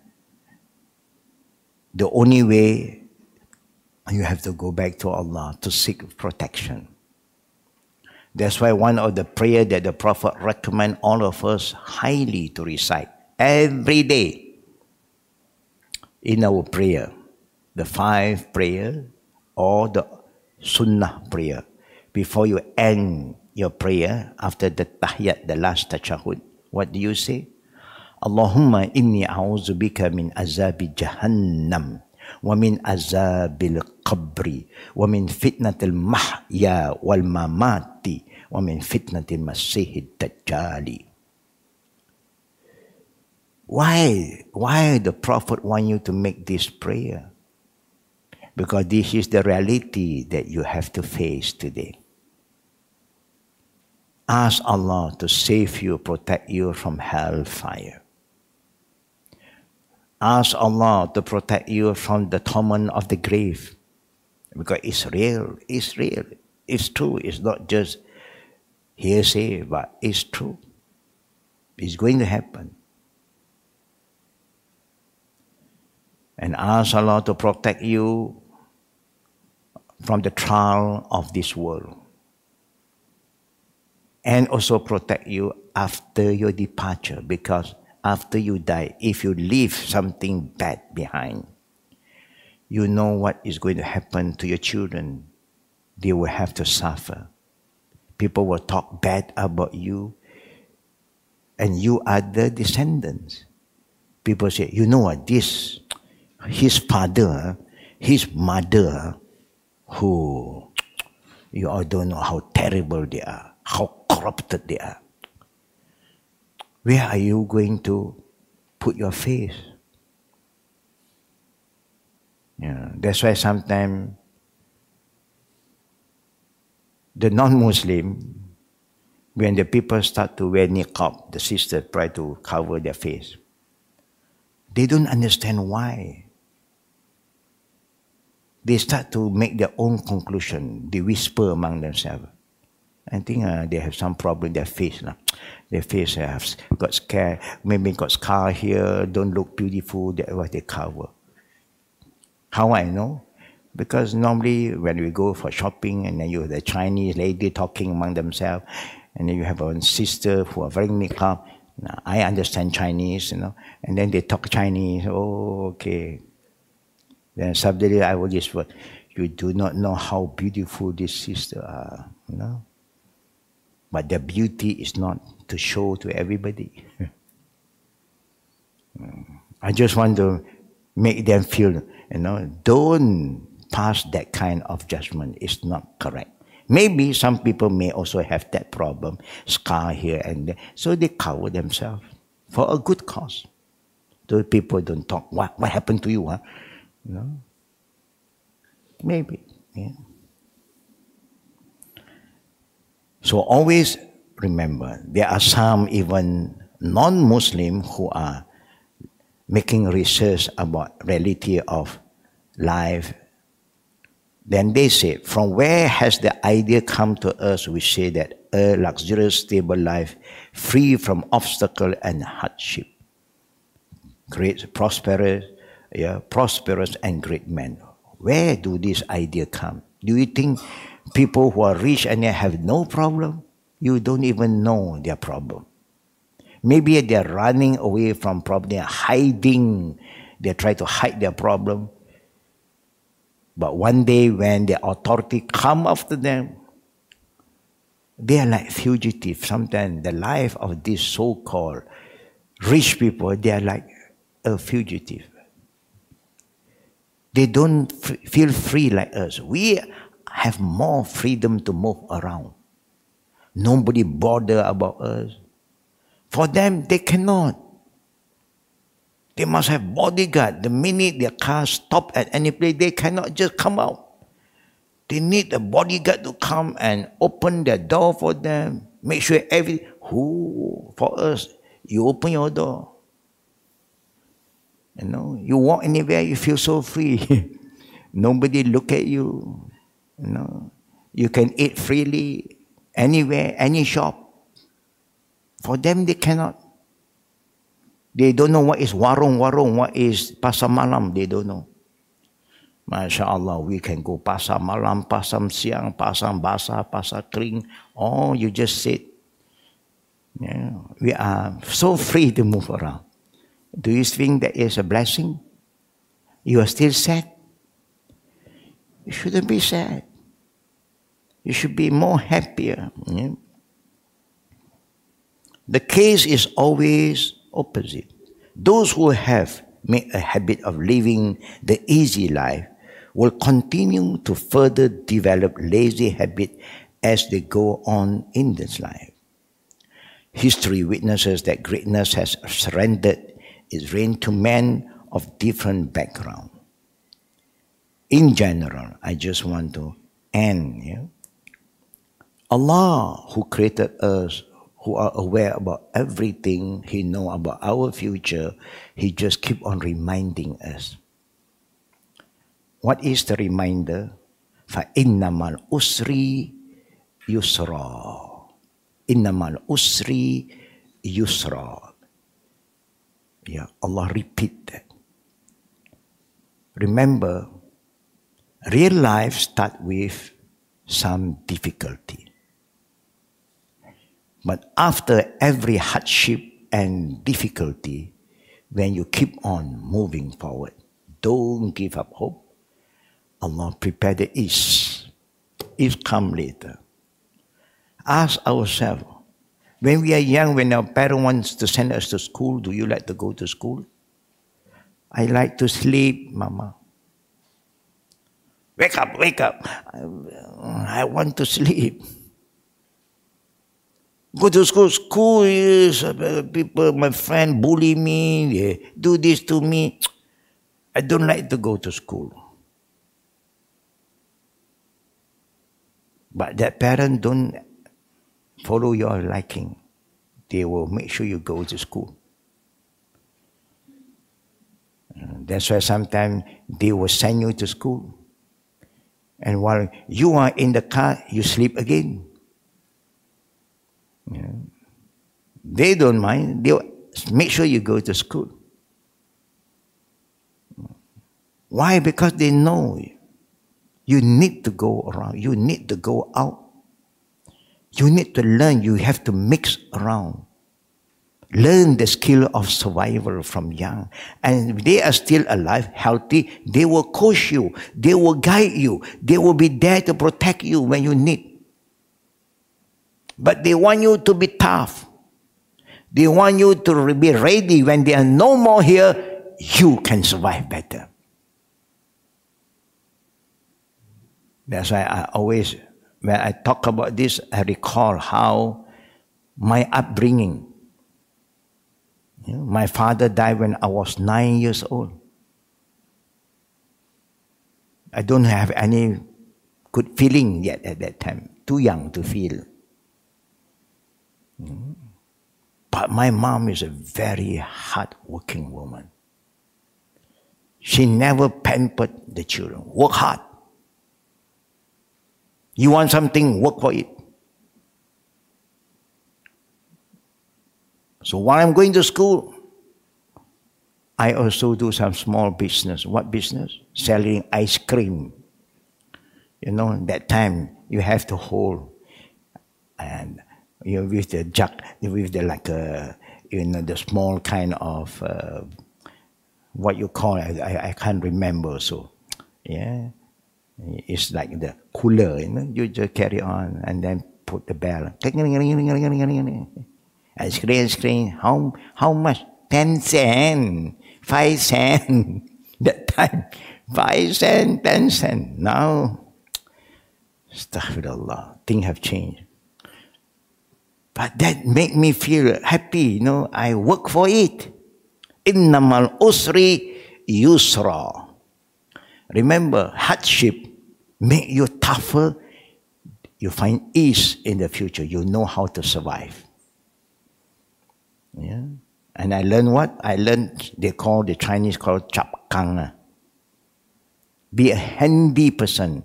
the only way, you have to go back to Allah to seek protection. That's why one of the prayer that the Prophet recommend all of us highly to recite every day in our prayer, the five prayer or the sunnah prayer. Before you end your prayer, after the tahiyyat, the last tashahud, what do you say? Allahumma inni a'udzu bika min azabi jahannam wa min azabil qabri wa min fitnatil mahya wal mamati wa min fitnatil masihid dajjali. Why? Why the Prophet want you to make this prayer? Because this is the reality that you have to face today. Ask Allah to save you, protect you from hellfire. Ask Allah to protect you from the torment of the grave. Because it's real, it's real, it's true. It's not just hearsay, but it's true. It's going to happen. And ask Allah to protect you from the trial of this world. And also protect you after your departure, because after you die, if you leave something bad behind, you know what is going to happen to your children. They will have to suffer. People will talk bad about you, and you are the descendants. People say, you know what, this, his father, his mother, who, you all don't know how terrible they are, how corrupted they are. Where are you going to put your faith? Yeah, that's why sometimes the non-Muslim, when the people start to wear niqab, the sisters try to cover their face. They don't understand why. They start to make their own conclusion. They whisper among themselves. I think uh, they have some problem in their face. Nah. Their face has got scared, maybe got scar here, don't look beautiful, that's what they cover. How I know? Because normally when we go for shopping and then you have the Chinese lady talking among themselves, and then you have a sister who are wearing niqab. Now, I understand Chinese, you know, and then they talk Chinese. Oh, okay. Then suddenly I will just word, you do not know how beautiful this sister are, you know. But their beauty is not to show to everybody. I just want to make them feel, you know, don't pass that kind of judgment. It's not correct. Maybe some people may also have that problem, scar here and there. So they cover themselves for a good cause. Those people don't talk, what, what happened to you? Huh? You know? Maybe. Yeah. So always remember, there are some even non-Muslim who are making research about reality of life. Then they say, from where has the idea come to us? We say that a luxurious, stable life, free from obstacle and hardship. Great, prosperous, yeah, prosperous and great men. Where do this idea come? Do you think people who are rich and they have no problem? You don't even know their problem. Maybe they're running away from problem, they're hiding, they try to hide their problem. But one day when the authority come after them, they are like fugitives. Sometimes the life of these so-called rich people, they are like a fugitive. They don't f- feel free like us. We have more freedom to move around. Nobody bother about us. For them, they cannot. They must have bodyguard. The minute their car stop at any place, they cannot just come out. They need a bodyguard to come and open their door for them. Make sure every who for us, you open your door. You know, you walk anywhere, you feel so free. Nobody look at you. You know, you can eat freely anywhere, any shop. For them, they cannot. They don't know what is warung warung, what is pasar malam. They don't know. Masya Allah, we can go pasar malam, pasar siang, pasar basah, pasar kering. Oh, you just sit. Yeah, we are so free to move around. Do you think that is a blessing? You are still sad? You shouldn't be sad. You should be more happier. Yeah? The case is always opposite. Those who have made a habit of living the easy life will continue to further develop lazy habit as they go on in this life. History witnesses that greatness has surrendered its reign to men of different background. In general, I just want to end. Yeah? Allah, who created us, who are aware about everything, He knows about our future, He just keep on reminding us. What is the reminder? فَإِنَّمَا الْأُسْرِ يُسْرًا إِنَّمَا الْأُسْرِ يُسْرًا. Yeah, Allah repeat that. Remember, real life starts with some difficulty. But after every hardship and difficulty, when you keep on moving forward, don't give up hope. Allah prepared the ease. Ease come later. Ask ourselves, when we are young, when our parents want to send us to school, do you like to go to school? I like to sleep, Mama. Wake up, wake up. I, I want to sleep. Go to school. School is uh, people, my friend bully me, they do this to me. I don't like to go to school. But that parent don't follow your liking. They will make sure you go to school. That's why sometimes they will send you to school. And while you are in the car, you sleep again. Yeah. They don't mind. They make sure you go to school. Why? Because they know you need to go around. You need to go out. You need to learn. You have to mix around. Learn the skill of survival from young. And if they are still alive, healthy, they will coach you. They will guide you. They will be there to protect you when you need. But they want you to be tough. They want you to be ready. When they are no more here, you can survive better. That's why I always, when I talk about this, I recall how my upbringing. You know, my father died when I was nine years old. I don't have any good feeling yet at that time. Too young to feel. Mm. But my mom is a very hard-working woman. She never pampered the children. Work hard. You want something, work for it. So while I'm going to school, I also do some small business. What business? Selling ice cream. You know, that time you have to hold, and you know, with the jug, with the like a, you know, the small kind of uh, what you call it. I, I can't remember. So, yeah, it's like the cooler. You know, you just carry on and then put the bell. Ice cream, ice cream. How how much? Ten cent, five cent. That time, five cent, ten cent. Now, astaghfirullah, things have changed. But that make me feel happy. You know, I work for it. Innamal usri yusra. Remember, hardship make you tougher. You find ease in the future. You know how to survive. Yeah. And I learned what? I learned, they call, the Chinese call chap kang. Be a handy person.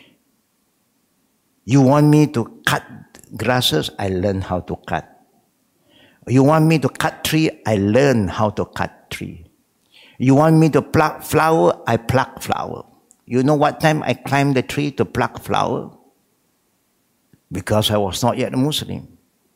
You want me to cut grasses? I learn how to cut. You want me to cut tree? I learn how to cut tree. You want me to pluck flower? I pluck flower. You know what time I climbed the tree to pluck flower? Because I was not yet a Muslim.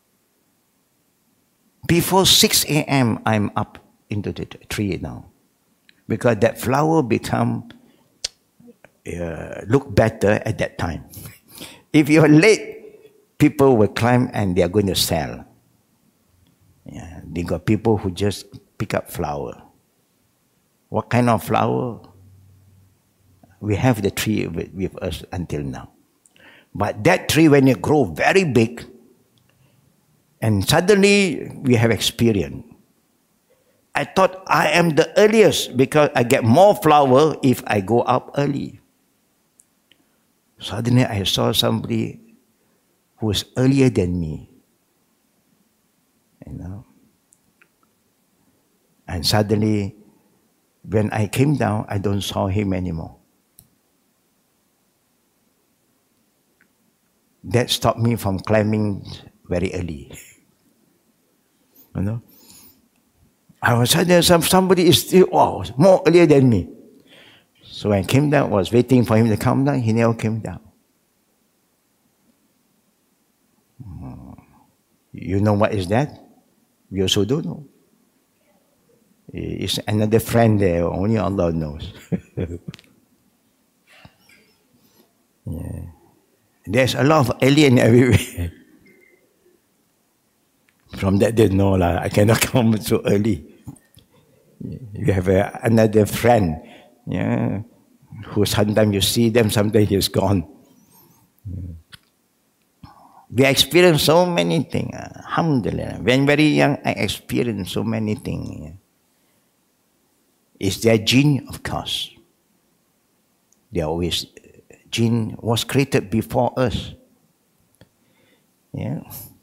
Before six a m, I'm up into the tree now. Because that flower become, uh, look better at that time. If you're late, people will climb and they are going to sell. Yeah, they got people who just pick up flower. What kind of flower? We have the tree with, with us until now. But that tree, when it grows very big, and suddenly we have experience. I thought I am the earliest because I get more flower if I go up early. Suddenly I saw somebody who was earlier than me. You know. And suddenly, when I came down, I don't saw him anymore. That stopped me from climbing very early. You know, I was suddenly some somebody is still wow more earlier than me. So when I came down, I was waiting for him to come down. He never came down. You know what is that? We also don't know. It's another friend there. Only Allah knows. Yeah. There's a lot of alien everywhere. From that they know lah. I cannot come so early. You have a, another friend, yeah, who sometimes you see them, sometimes he's gone. We experience so many things. Alhamdulillah. When very young, I experienced so many things. Is there jinn? Of course. There always jinn was created before us. Yeah.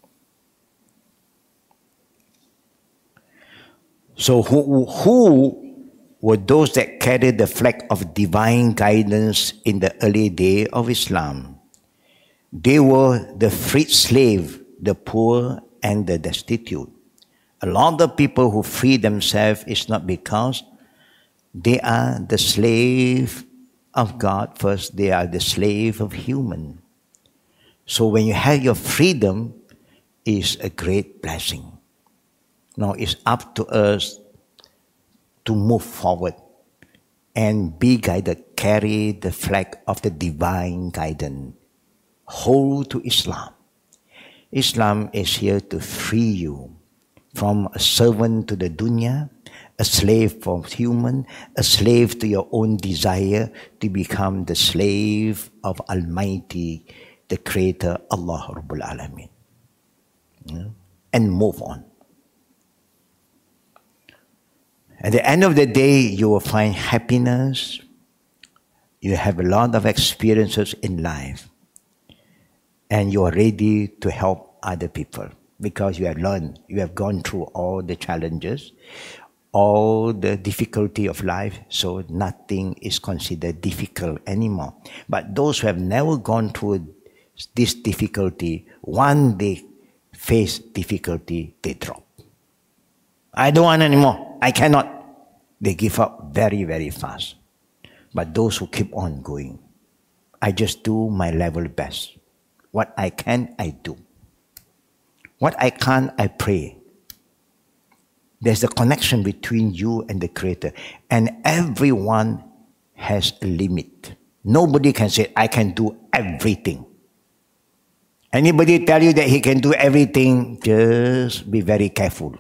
So who, who were those that carried the flag of divine guidance in the early day of Islam? They were the freed slave, the poor, and the destitute. A lot of people who free themselves is not because they are the slave of God first, they are the slave of human. So when you have your freedom, it's a great blessing. Now it's up to us to move forward and be guided, carry the flag of the divine guidance. Hold to Islam. Islam is here to free you from a servant to the dunya, a slave for human, a slave to your own desire, to become the slave of Almighty, the Creator, Allah Rabbul Alameen. Yeah? And move on. At the end of the day, you will find happiness. You have a lot of experiences in life. And you are ready to help other people because you have learned, you have gone through all the challenges, all the difficulty of life, so nothing is considered difficult anymore. But those who have never gone through this difficulty, one day face difficulty, they drop. I don't want anymore. I cannot. They give up very, very fast. But those who keep on going, I just do my level best. What I can, I do. What I can't, I pray. There's a connection between you and the Creator. And everyone has a limit. Nobody can say, I can do everything. Anybody tell you that he can do everything, just be very careful.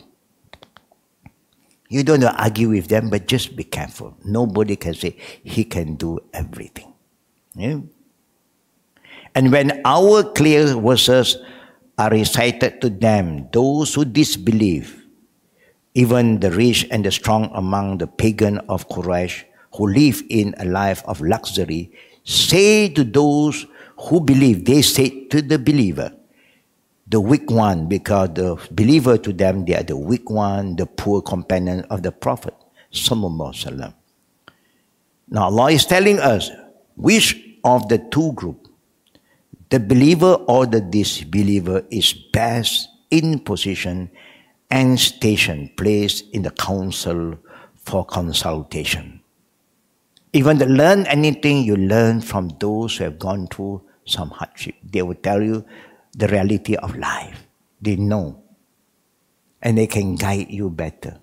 You don't argue with them, but just be careful. Nobody can say he can do everything. Yeah? And when our clear verses are recited to them, those who disbelieve, even the rich and the strong among the pagan of Quraysh, who live in a life of luxury, say to those who believe, they say to the believer, the weak one, because the believer to them, they are the weak one, the poor companion of the Prophet. Sallallahu Alaihi Wasallam. Now Allah is telling us, which of the two groups, the believer or the disbeliever, is best in position and station, placed in the council for consultation. Even to learn anything, you learn from those who have gone through some hardship. They will tell you the reality of life. They know. And they can guide you better.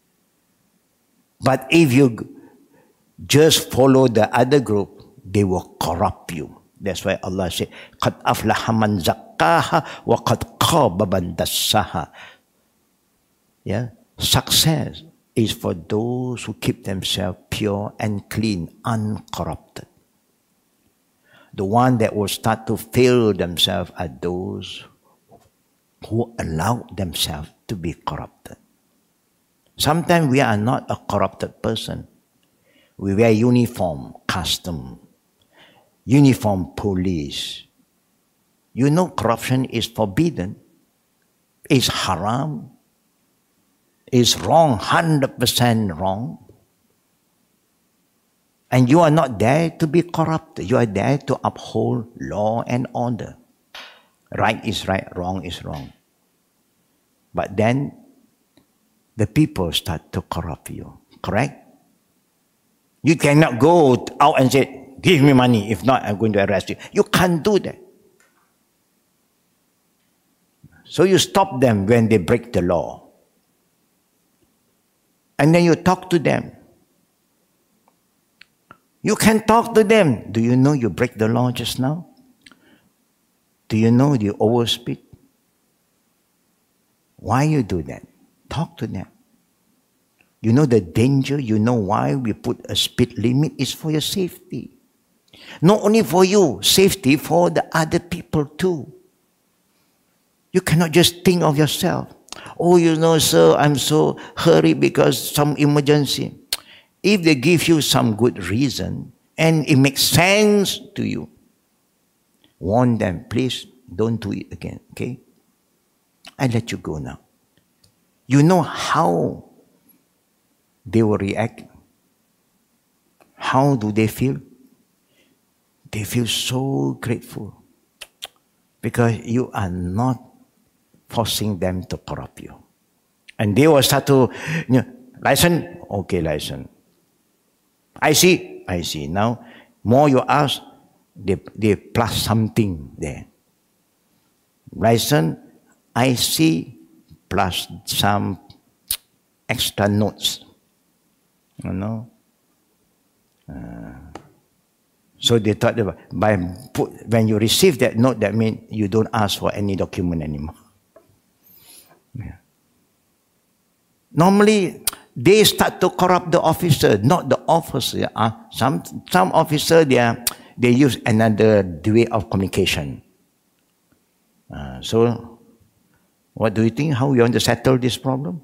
But if you just follow the other group, they will corrupt you. That's why Allah said, قَدْ أَفْلَحَ مَنْ زَكَّاهَا وَقَدْ خَابَ مَنْ دَسَّاهَا. Yeah? Success is for those who keep themselves pure and clean, uncorrupted. The one that will start to fail themselves are those who allow themselves to be corrupted. Sometimes we are not a corrupted person. We wear uniform, custom, uniform police. You know corruption is forbidden. It's haram. It's wrong, one hundred percent wrong. And you are not there to be corrupted. You are there to uphold law and order. Right is right, wrong is wrong. But then, the people start to corrupt you. Correct? You cannot go out and say, give me money, if not, I'm going to arrest you. You can't do that. So you stop them when they break the law. And then you talk to them. You can talk to them. Do you know you break the law just now? Do you know you overspeed? Why you do that? Talk to them. You know the danger. You know why we put a speed limit is for your safety. Not only for you, safety for the other people too. You cannot just think of yourself. Oh, you know, sir, I'm so hurried because some emergency. If they give you some good reason and it makes sense to you, warn them, please don't do it again, okay? I let you go now. You know how they will react? How do they feel? They feel so grateful because you are not forcing them to corrupt you. And they will start to, you know, license? Okay, license. I see, I see. Now, more you ask, they, they plus something there. License, I see, plus some extra notes. You know? Uh, So they thought that by put, when you receive that note, that means you don't ask for any document anymore. Yeah. Normally, they start to corrupt the officer, not the officer. Uh, some some officer they are, they use another way of communication. Uh, so, what do you think? How you want to settle this problem?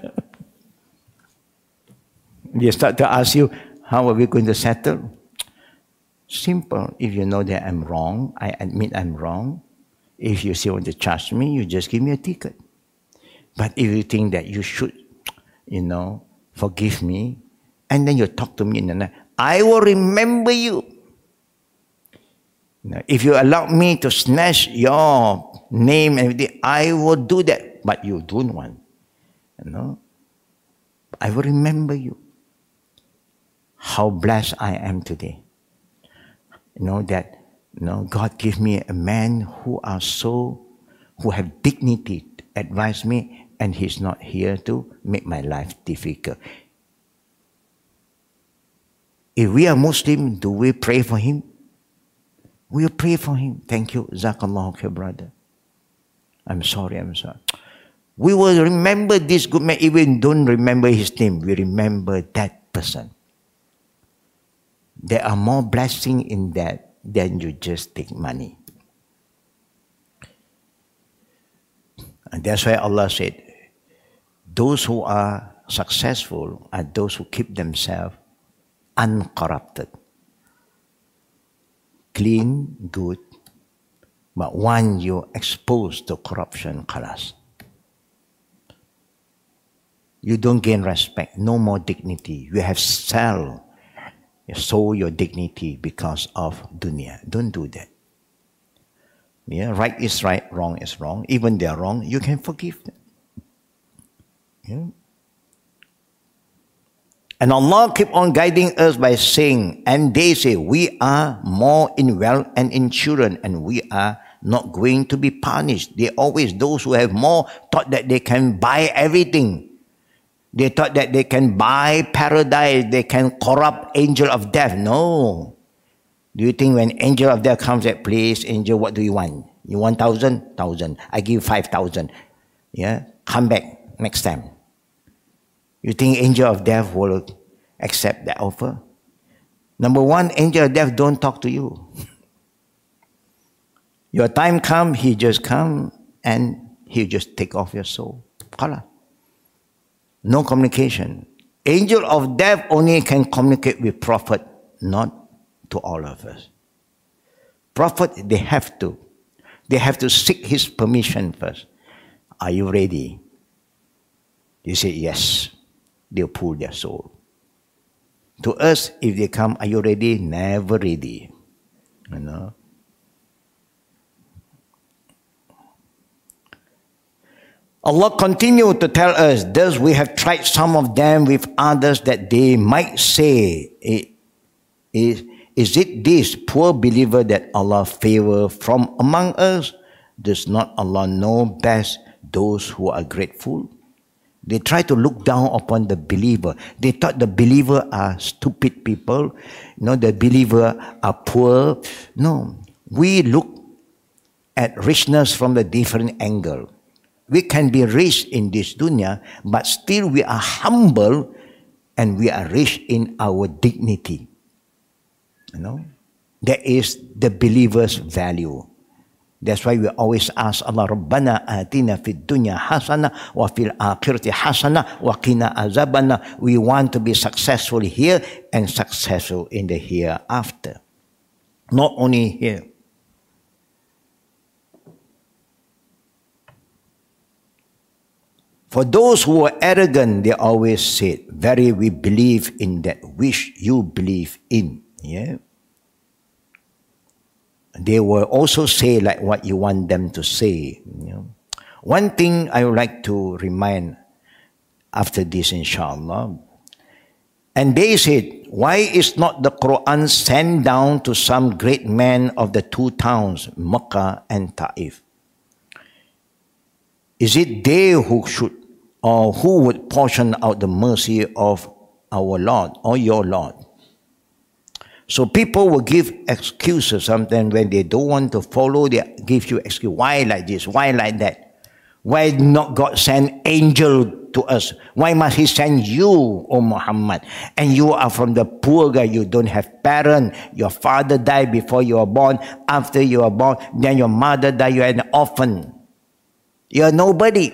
They start to ask you, how are we going to settle? Simple. If you know that I'm wrong, I admit I'm wrong. If you still want to charge me, you just give me a ticket. But if you think that you should, you know, forgive me, and then you talk to me in the night, I will remember you. Now, if you allow me to snatch your name and everything, I will do that. But you don't want. You know, I will remember you. How blessed I am today. You know that, you know, God give me a man who are so, who have dignity to advise me, and he's not here to make my life difficult. If we are Muslim, do we pray for him? We will pray for him. Thank you, Jazakallahu khair, brother. I'm sorry, I'm sorry. We will remember this good man, even don't remember his name. We remember that person. There are more blessings in that than you just take money. And that's why Allah said, those who are successful are those who keep themselves uncorrupted. Clean, good, but when you're exposed to corruption, khalas. You don't gain respect, no more dignity. You have sell, you sold your dignity because of dunya. Don't do that. Yeah, right is right, wrong is wrong. Even they are wrong, you can forgive them. Yeah. And Allah keep on guiding us by saying, and they say, we are more in wealth and in children, and we are not going to be punished. They always, those who have more, thought that they can buy everything. They thought that they can buy paradise, they can corrupt angel of death. No. Do you think when angel of death comes at place, angel, what do you want? You want thousand? Thousand. I give five thousand. Yeah? Come back next time. You think angel of death will accept that offer? Number one, angel of death don't talk to you. Your time come, he just come and he just take off your soul. Kala. No communication. Angel of death only can communicate with prophet, not to all of us. Prophet, they have to. They have to seek his permission first. Are you ready? You say yes. They'll pull their soul. To us, if they come, are you ready? Never ready. You know. Allah continued to tell us, thus we have tried some of them with others that they might say, is, is it this poor believer that Allah favor from among us? Does not Allah know best those who are grateful? They try to look down upon the believer. They thought the believer are stupid people. You know, the believer are poor. No, we look at richness from the different angle. We can be rich in this dunya, but still we are humble and we are rich in our dignity. You know, that is the believer's value. That's why we always ask Allah, Rabbana atina fid dunya hasana wa fil akhirati hasana wa qina azabana. We want to be successful here and successful in the hereafter. Not only here. For those who are arrogant, they always say, very we believe in that which you believe in. Yeah. They will also say like what you want them to say. You know. One thing I would like to remind after this, inshallah. And they said, why is not the Quran sent down to some great men of the two towns, Makkah and Ta'if? Is it they who should, or who would portion out the mercy of our Lord or your Lord? So people will give excuses sometimes when they don't want to follow, they give you excuse. Why like this? Why like that? Why not God send angel to us? Why must He send you, O Muhammad? And you are from the poor guy. You don't have parents. Your father died before you were born. After you were born, then your mother died. You are an orphan. You are nobody.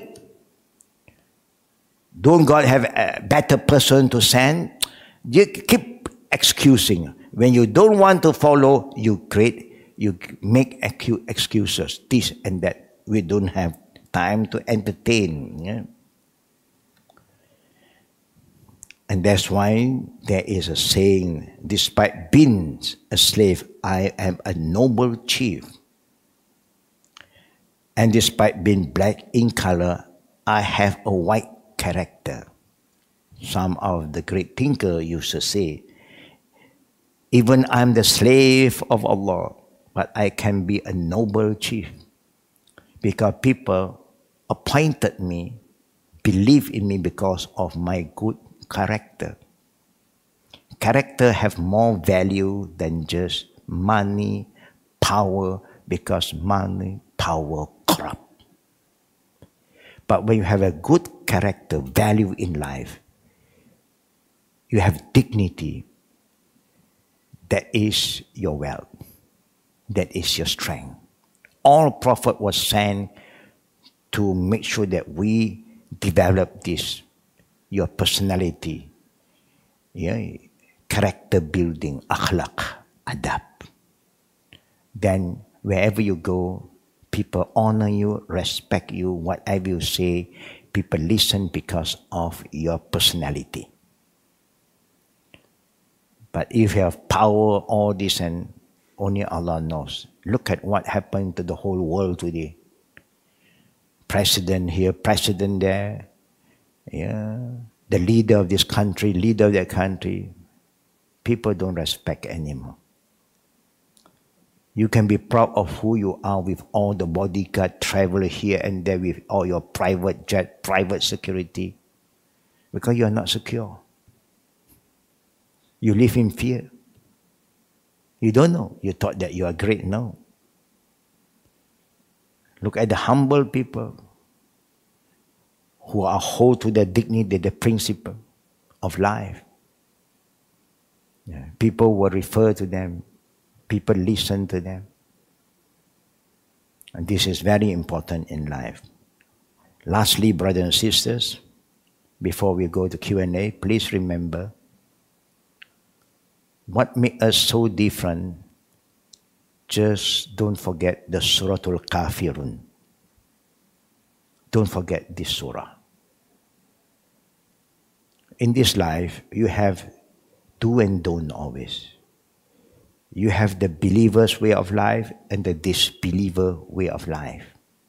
Don't God have a better person to send? You keep excusing. When you don't want to follow, you create, you make excuses, this and that. We don't have time to entertain. Yeah? And that's why there is a saying, despite being a slave, I am a noble chief. And despite being black in color, I have a white character. Some of the great thinkers used to say, even I'm the slave of Allah, but I can be a noble chief. Because people appointed me, believe in me because of my good character. Character have more value than just money, power, because money, power corrupt. But when you have a good character, value in life, you have dignity. That is your wealth. That is your strength. All prophet was sent to make sure that we develop this, your personality, yeah, character building, akhlaq, adab. Then wherever you go, people honor you, respect you, whatever you say, people listen because of your personality. But if you have power, all this, and only Allah knows. Look at what happened to the whole world today. President here, president there. Yeah. The leader of this country, leader of that country. People don't respect anymore. You can be proud of who you are with all the bodyguard, travel here and there with all your private jet, private security. Because you are not secure. You live in fear. You don't know. You thought that you are great. No. Look at the humble people who are hold to the dignity, the principle of life. Yeah. People will refer to them. People listen to them. And this is very important in life. Lastly, brothers and sisters, before we go to Q and A, please remember what makes us so different. Just don't forget the Suratul Kafirun. Don't forget this surah. In this life, you have do and don't always. You have the believer's way of life and the disbeliever way of life.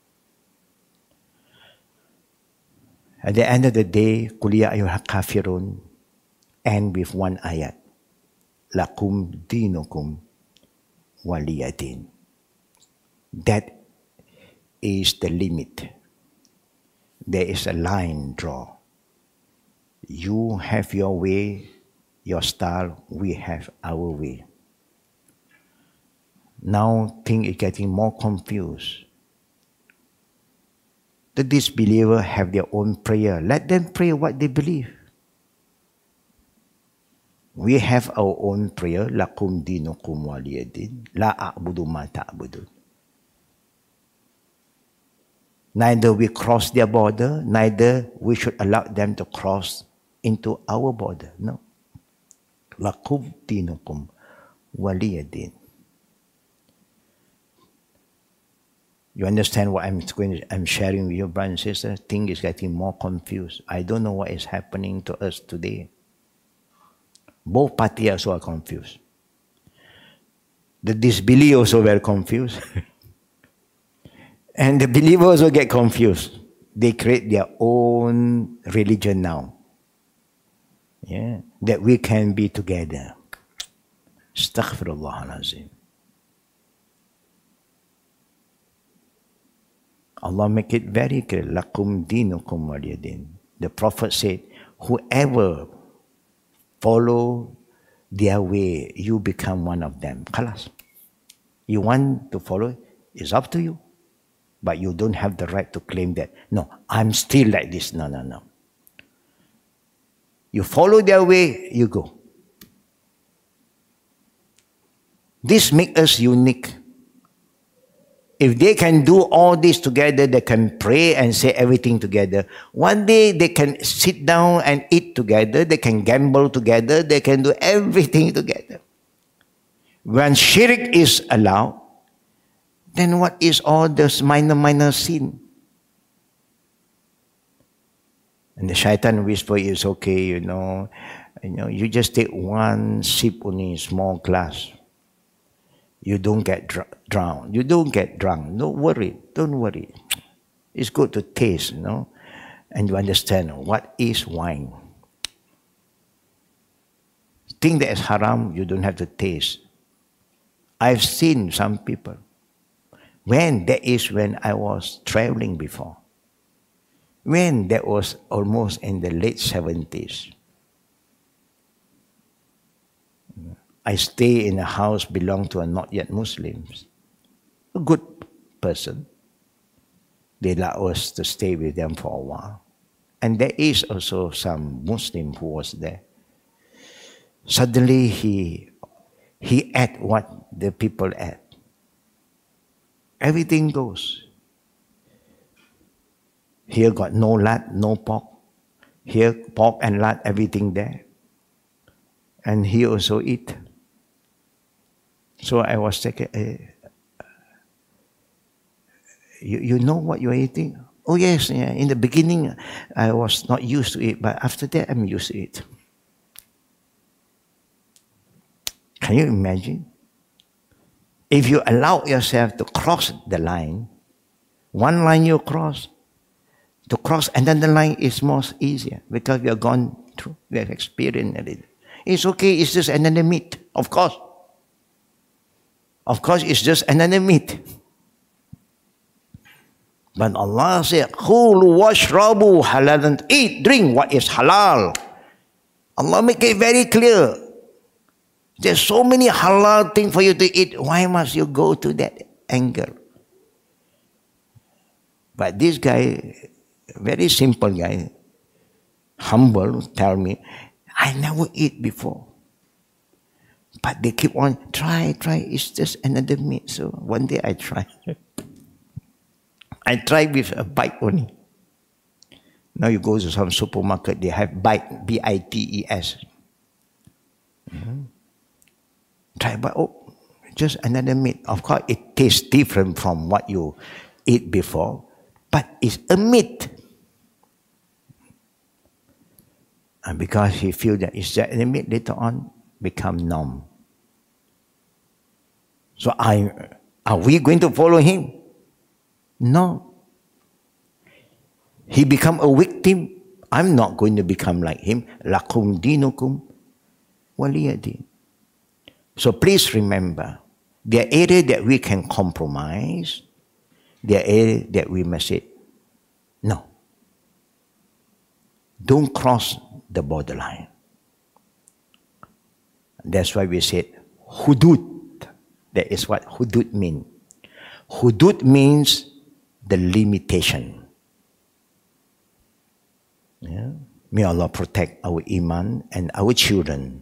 At the end of the day, Qul ya ayyuhal kafirun end with one ayat. Lakum dinukum waliyadin. That is the limit. There is a line draw. You have your way, your style, we have our way. Now things is getting more confused. The disbeliever have their own prayer. Let them pray what they believe. We have our own prayer. Lakum dinukum waliyadin. La a'budu ma ta'budun. Neither we cross their border, neither we should allow them to cross into our border. No. Lakum dinukum waliyadin. You understand what I'm going to, I'm sharing with you, brothers and sisters? Things is getting more confused. I don't know what is happening to us today. Both parties also are confused. The disbeliever also very confused. And the believers also get confused. They create their own religion now. Yeah, that we can be together. Astaghfirullah al-Azim. Allah make it very clear. Lakum dinukum waliyadin. The Prophet said, whoever follow their way, you become one of them. Khalas. You want to follow, it's up to you. But you don't have the right to claim that, no, I'm still like this. No, no, no. You follow their way, you go. This makes us unique. If they can do all this together, they can pray and say everything together. One day they can sit down and eat together, they can gamble together, they can do everything together. When shirk is allowed, then what is all this minor, minor sin? And the shaitan whisper is okay, you know, you know, you just take one sip only, small glass. You don't get dr- drowned. You don't get drunk. Don't worry. Don't worry. It's good to taste, you know, and you understand what is wine. Thing that is haram, you don't have to taste. I've seen some people. When that is when I was traveling before. When that was almost in the late seventies. I stay in a house belong to a not yet Muslims. A good person. They allow us to stay with them for a while. And there is also some Muslim who was there. Suddenly he he ate what the people ate. Everything goes. Here got no lard, no pork. Here pork and lard, everything there. And he also eat. So I was thinking, uh, you, you know what you're eating? Oh yes, yeah. In the beginning I was not used to it, but after that I'm used to it. Can you imagine? If you allow yourself to cross the line, one line you cross, to cross another line is most easier because we have gone through, we have experienced it. It's okay, it's just another meat, of course. Of course, it's just another meat. But Allah said, Khulu washrabu halalan, eat, drink what is halal. Allah make it very clear. There's so many halal things for you to eat. Why must you go to that angle? But this guy, very simple guy, humble, tell me, I never eat before. But they keep on, try, try, it's just another meat. So one day I tried. I tried with a bite only. Now you go to some supermarket, they have bite, B I T E S. Mm-hmm. Try, but oh, just another meat. Of course, it tastes different from what you ate before, but it's a meat. And because he feels that it's just a meat, later on become numb. So I, are we going to follow him? No. He become a victim. I'm not going to become like him. Lakum dinukum waliyadin. So please remember, there are areas that we can compromise. There are areas that we must say, no. Don't cross the borderline. That's why we said hudud. That is what hudud means. Hudud means the limitation. Yeah? May Allah protect our iman and our children.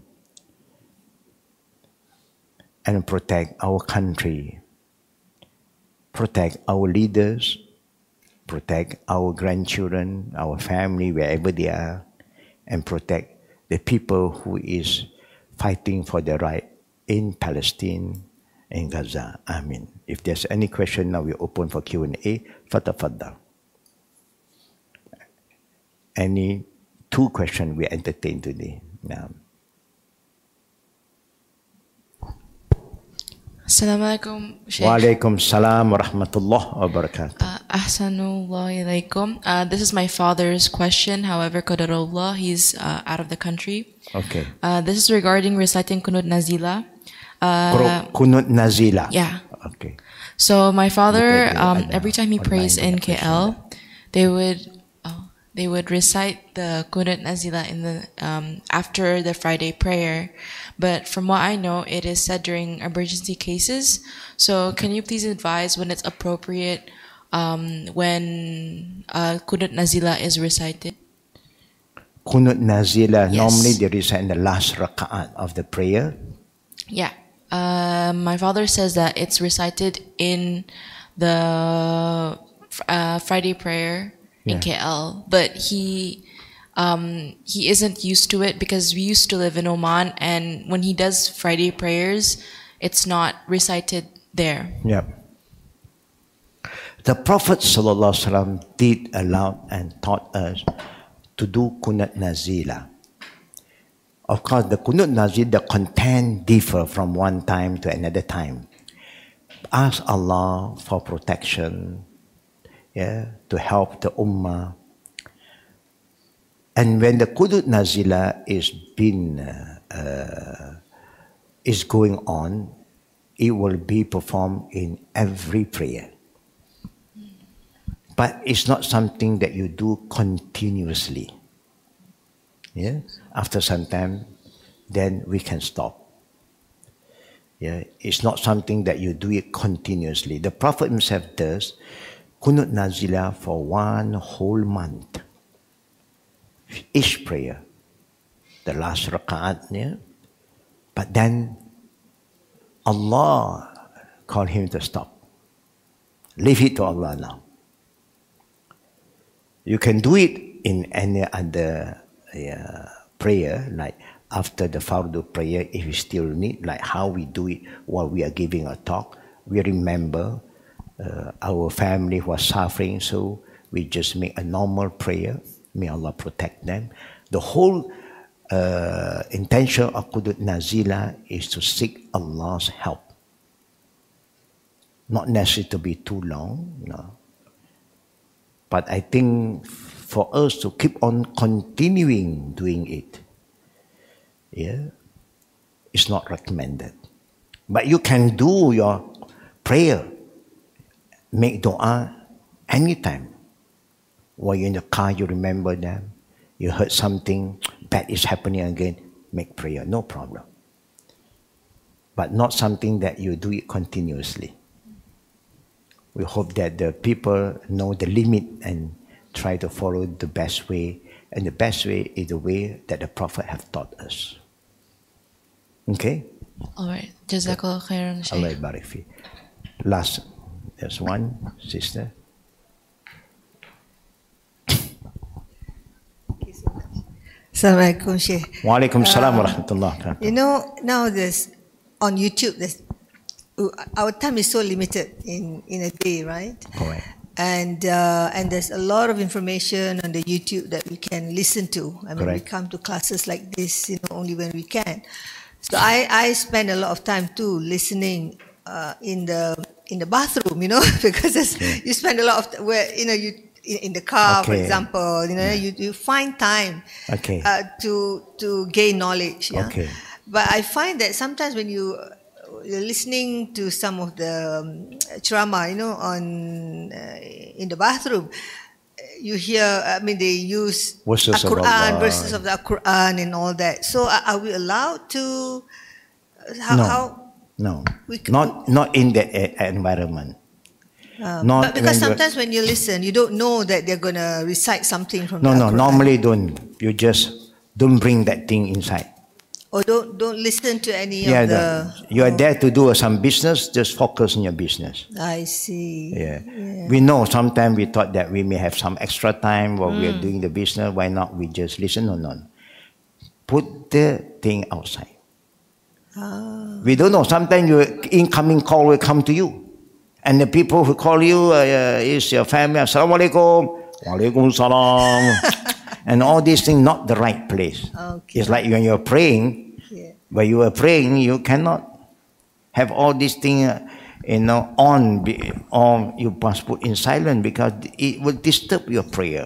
And protect our country. Protect our leaders. Protect our grandchildren, our family, wherever they are. And protect the people who is fighting for their right in Palestine, in Gaza. Amen. If there's any question, now we're open for Q and A. Fatafaddal. Any two questions we entertain today. Now. Assalamualaikum, Sheikh. Walaikum salam wa rahmatullah wa barakatuh. Uh, Ahsanullah ilaykum. Uh, this is my father's question. However, Qadarullah, he's uh, out of the country. Okay. Uh, this is regarding reciting Kunut Nazila. Uh, Kunut Nazila. Yeah. Okay. So my father, Okay, um, okay. every time he prays in K L, they would, oh, they would recite the Qunut Nazila in the um, after the Friday prayer. But from what I know, it is said during emergency cases. So can you please advise when it's appropriate um, when uh, Qunut Nazila is recited? Qunut Nazila, Yes. normally they recite in the last raka'at of the prayer. Yeah. Uh, my father says that it's recited in the uh, Friday prayer in Yeah. K L, but he um, he isn't used to it because we used to live in Oman, and when he does Friday prayers, it's not recited there. Yeah. The Prophet ﷺ did allow and taught us to do Qunut Nazila. Of course, the Qunut Nazila, the content differ from one time to another time. Ask Allah for protection, yeah, to help the Ummah. And when the Qunut Nazila is been uh, uh, is going on, it will be performed in every prayer. But it's not something that you do continuously. Yeah? After some time, then we can stop. Yeah? It's not something that you do it continuously. The Prophet himself does Qunut Nazila for one whole month. Each prayer, the last raka'at, yeah? But then Allah called him to stop. Leave it to Allah now. You can do it in any other uh, prayer, like after the Fardu prayer, if you still need, like how we do it while we are giving a talk. We remember uh, our family was suffering, so we just make a normal prayer. May Allah protect them. The whole uh, intention of Qunut Nazila is to seek Allah's help. Not necessarily to be too long, no. But I think for us to keep on continuing doing it, yeah, it's not recommended. But you can do your prayer, make dua anytime. While you're in the car, you remember them. You heard something bad is happening again, make prayer, no problem. But not something that you do it continuously. We hope that the people know the limit and try to follow the best way. And the best way is the way that the Prophet have taught us. Okay? All right. Jazakallah khairan, Shaykh. Allah barik fi. Last, there's one sister. Assalamualaikum, Sheikh. Waalaikumsalam wa rahmatullah. You know, now there's, on YouTube, there's, our time is so limited in, in a day, right? Correct. And uh, and there's a lot of information on the YouTube that we can listen to. I mean, Correct. we come to classes like this, you know, only when we can. So I, I spend a lot of time too listening uh, in the in the bathroom, you know, because Okay. you spend a lot of where you know you in, in the car, for Okay. example, you know, Yeah. you, you find time Okay. uh, to to gain knowledge. Yeah? Okay. But I find that sometimes when you you're listening to some of the um, ceramah, you know, on uh, in the bathroom, you hear. I mean, they use Verses of Quran, Allah. verses of the Quran, and all that. So, are, are we allowed to? How? No. how No, We c- not not in that uh, environment. uh, Not but because when you're- sometimes when you listen, you don't know that they're going to recite something from No, the no, Quran. normally don't. You just don't bring that thing inside. Or don't don't listen to any Yeah, of the. the, you are oh, there to do some business, just focus on your business. I see. Yeah. We know sometimes we thought that we may have some extra time while we are doing the business. Why not we just listen? No, no. Put the thing outside. Ah. We don't know. Sometimes your incoming call will come to you. And the people who call you uh, uh, is your family. Assalamu alaikum. Wa alaikum salam. And all these things not the right place. Okay. It's like when you're praying, Yeah. when you are praying, you cannot have all these things, uh, you know, on, be- or you must put in silent because it will disturb your prayer.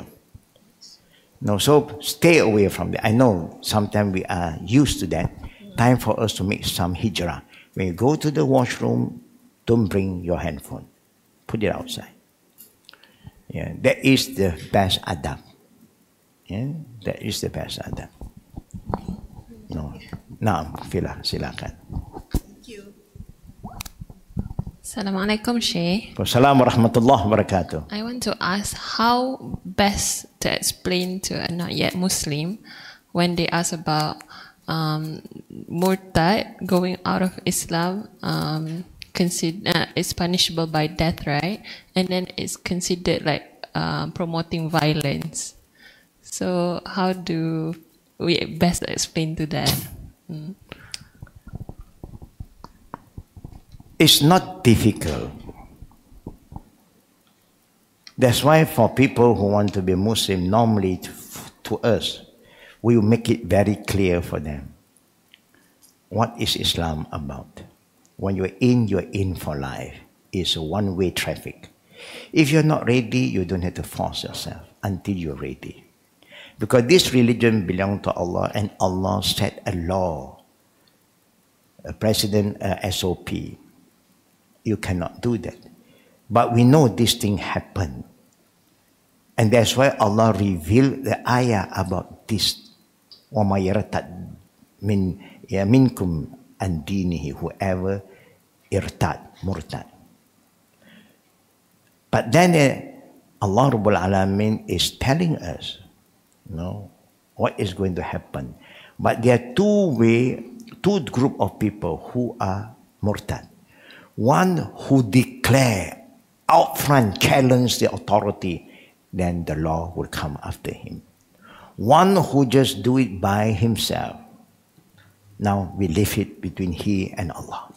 No, so stay away from that. I know sometimes we are used to that. Time for us to make some hijrah. When you go to the washroom, don't bring your handphone. Put it outside. Yeah, that is the best adab. Yeah, that is the best adab. No. Naam, Fila, silakan. Thank you. Assalamualaikum, Sheikh. Wassalamu warahmatullahi wabarakatuh. I want to ask how best to explain to a not yet Muslim when they ask about um, murtad going out of Islam. Um, consider uh, it's punishable by death, right? And then it's considered like uh, promoting violence. So how do we best explain to that? Mm. It's not difficult. That's why for people who want to be Muslim, normally to, to us, we will make it very clear for them. What is Islam about? When you're in, you're in for life. It's a one-way traffic. If you're not ready, you don't have to force yourself until you're ready. Because this religion belongs to Allah, and Allah set a law, a precedent, uh, S O P. You cannot do that. But we know this thing happened. And that's why Allah revealed the ayah about this. وَمَا يَرْتَدْ مِنْ يَمِنْكُمْ عَنْ دِينِهِ. Whoever irtad, murtad. But then uh, Allah Rabbul Alameen is telling us, you know, what is going to happen. But there are two way, two group of people who are murtad. One who declare out front, challenge the authority, then the law will come after him. One who just do it by himself. Now we leave it between he and Allah.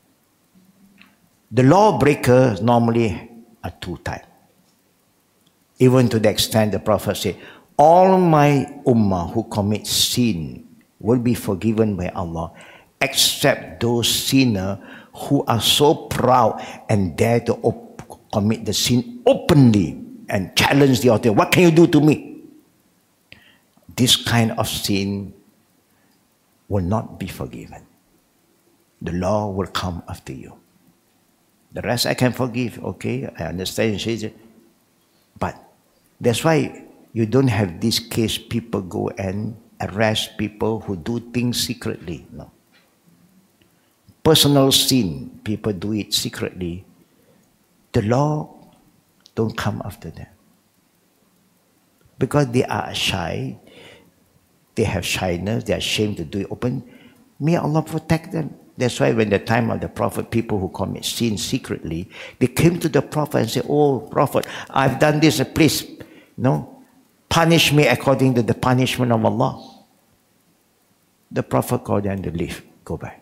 The lawbreakers normally are two types. Even to the extent the Prophet said, all my ummah who commit sin will be forgiven by Allah, except those sinners who are so proud and dare to op- commit the sin openly and challenge the authority. What can you do to me? This kind of sin will not be forgiven. The law will come after you. The rest I can forgive, okay, I understand. But that's why you don't have this case, people go and arrest people who do things secretly. No. Personal sin, people do it secretly. The law don't come after them. Because they are shy, they have shyness, they are ashamed to do it open. May Allah protect them. That's why when the time of the Prophet, people who commit sin secretly, they came to the Prophet and said, oh Prophet, I've done this, please, no, punish me according to the punishment of Allah. The Prophet called them to leave, go back.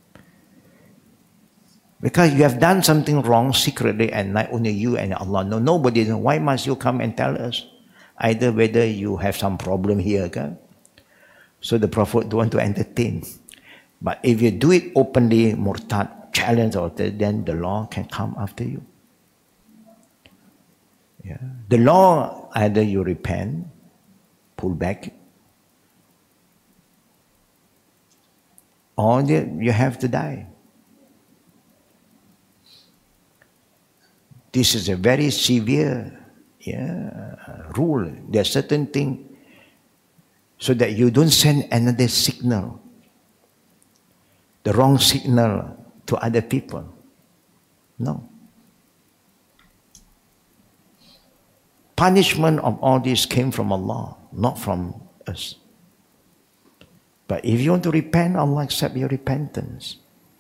Because you have done something wrong secretly and not only you and Allah know, nobody knows. Why must you come and tell us? Either whether you have some problem here, okay? So the Prophet don't want to entertain. But if you do it openly, murtad, challenge, or then the law can come after you. Yeah. The law, either you repent, pull back, or you have to die. This is a very severe yeah, rule. There are certain things so that you don't send another signal, the wrong signal to other people. No. Punishment of all this came from Allah, not from us. But if you want to repent, Allah accept your repentance.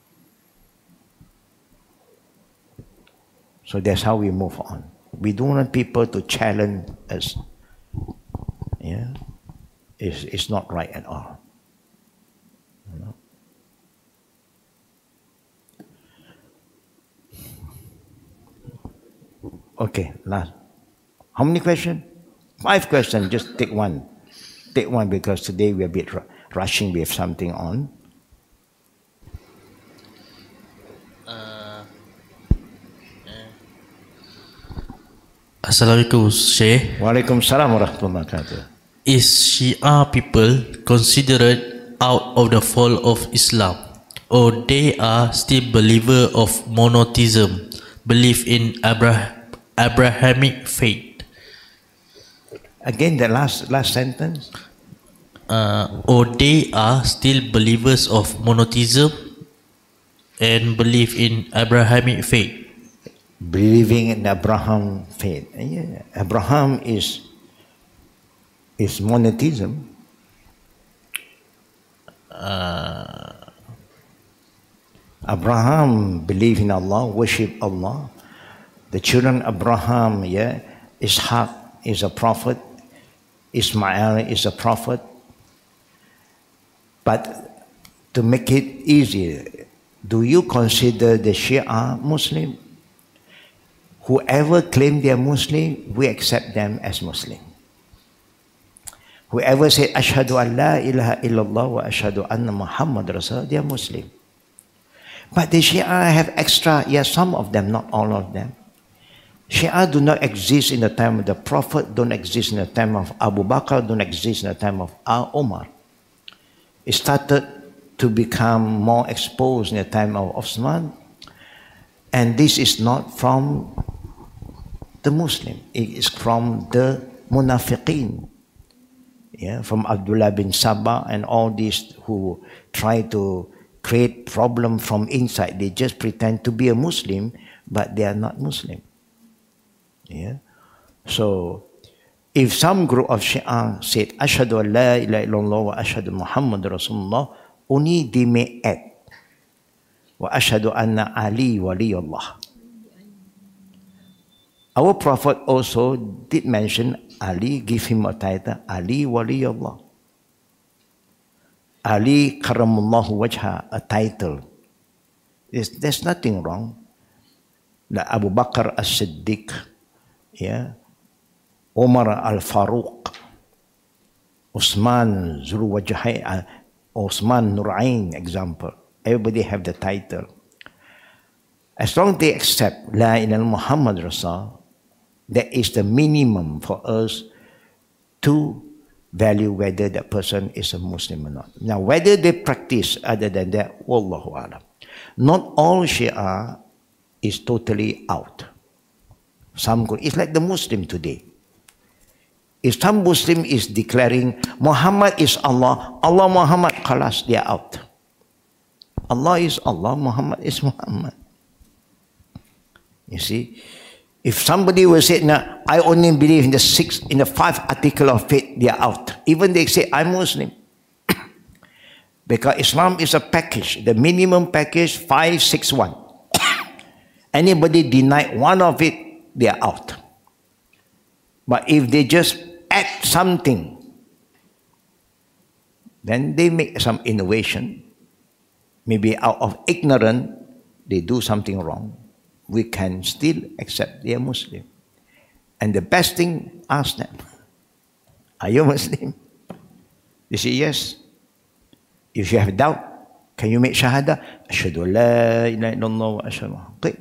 So that's how we move on. We don't want people to challenge us. Yeah, it's, it's not right at all. You know? Okay, last. How many questions? Five questions. Just take one. Take one because today we're a bit r- rushing. We have something on. Assalamualaikum, Sheikh. Waalaikumsalam warahmatullahi wabarakatuh. Is Shia people considered out of the fold of Islam, or they are still believer of monotheism, believe in Abra- Abrahamic faith? Again, the last last sentence. Uh, or they are still believers of monotheism and believe in Abrahamic faith. Believing in Abraham faith. Yeah. Abraham is is monotheism. Uh, Abraham believed in Allah, worship Allah. The children of Abraham, yeah, Ishaq is a prophet, Ismail is a prophet. But to make it easier, do you consider the Shia Muslim? Whoever claim they are Muslim, we accept them as Muslim. Whoever say Ashhadu an la ilaha illallah wa ashhadu anna Muhammad Rasul, they are Muslim. But the Shia have extra, yes, some of them, not all of them. Shia do not exist in the time of the Prophet, don't exist in the time of Abu Bakr, don't exist in the time of Umar. It started to become more exposed in the time of Osman. And this is not from the Muslim. It is from the Munafiqeen. Yeah, from Abdullah bin Sabah and all these who try to create problem from inside. They just pretend to be a Muslim, but they are not Muslim. Yeah. So, if some group of Shia said, Ashhadu an la ilaha illallah wa ashhadu Muhammad Rasulullah, only they may add, wa ashhadu anna Ali waliyullah. Our Prophet also did mention Ali, give him a title, Ali waliyullah. Ali karamullahu wajha, a title. There's, there's nothing wrong. The Abu Bakr as-Siddiq, yeah, Umar al-Faruq, Osman Zulwajhain, uh, Osman Nurain, example. Everybody have the title. As long as they accept La ilaha Muhammad Rasul, that is the minimum for us to value whether that person is a Muslim or not. Now, whether they practice other than that, Wallahu A'lam. Not all Shia is totally out. Some good. It's like the Muslim today. If some Muslim is declaring Muhammad is Allah, Allah Muhammad, khalas, they are out. Allah is Allah, Muhammad is Muhammad. You see, if somebody will say, "No, I only believe in the six, in the five article of faith," they are out. Even they say, "I'm Muslim," because Islam is a package. The minimum package five, six, one. Anybody deny one of it, they are out. But if they just add something, then they make some innovation. Maybe out of ignorance, they do something wrong. We can still accept they are Muslim. And the best thing, ask them, are you Muslim? They say yes. If you have doubt, can you make shahada? Ashhadu an la ilaha illallah wa ashhadu. Okay.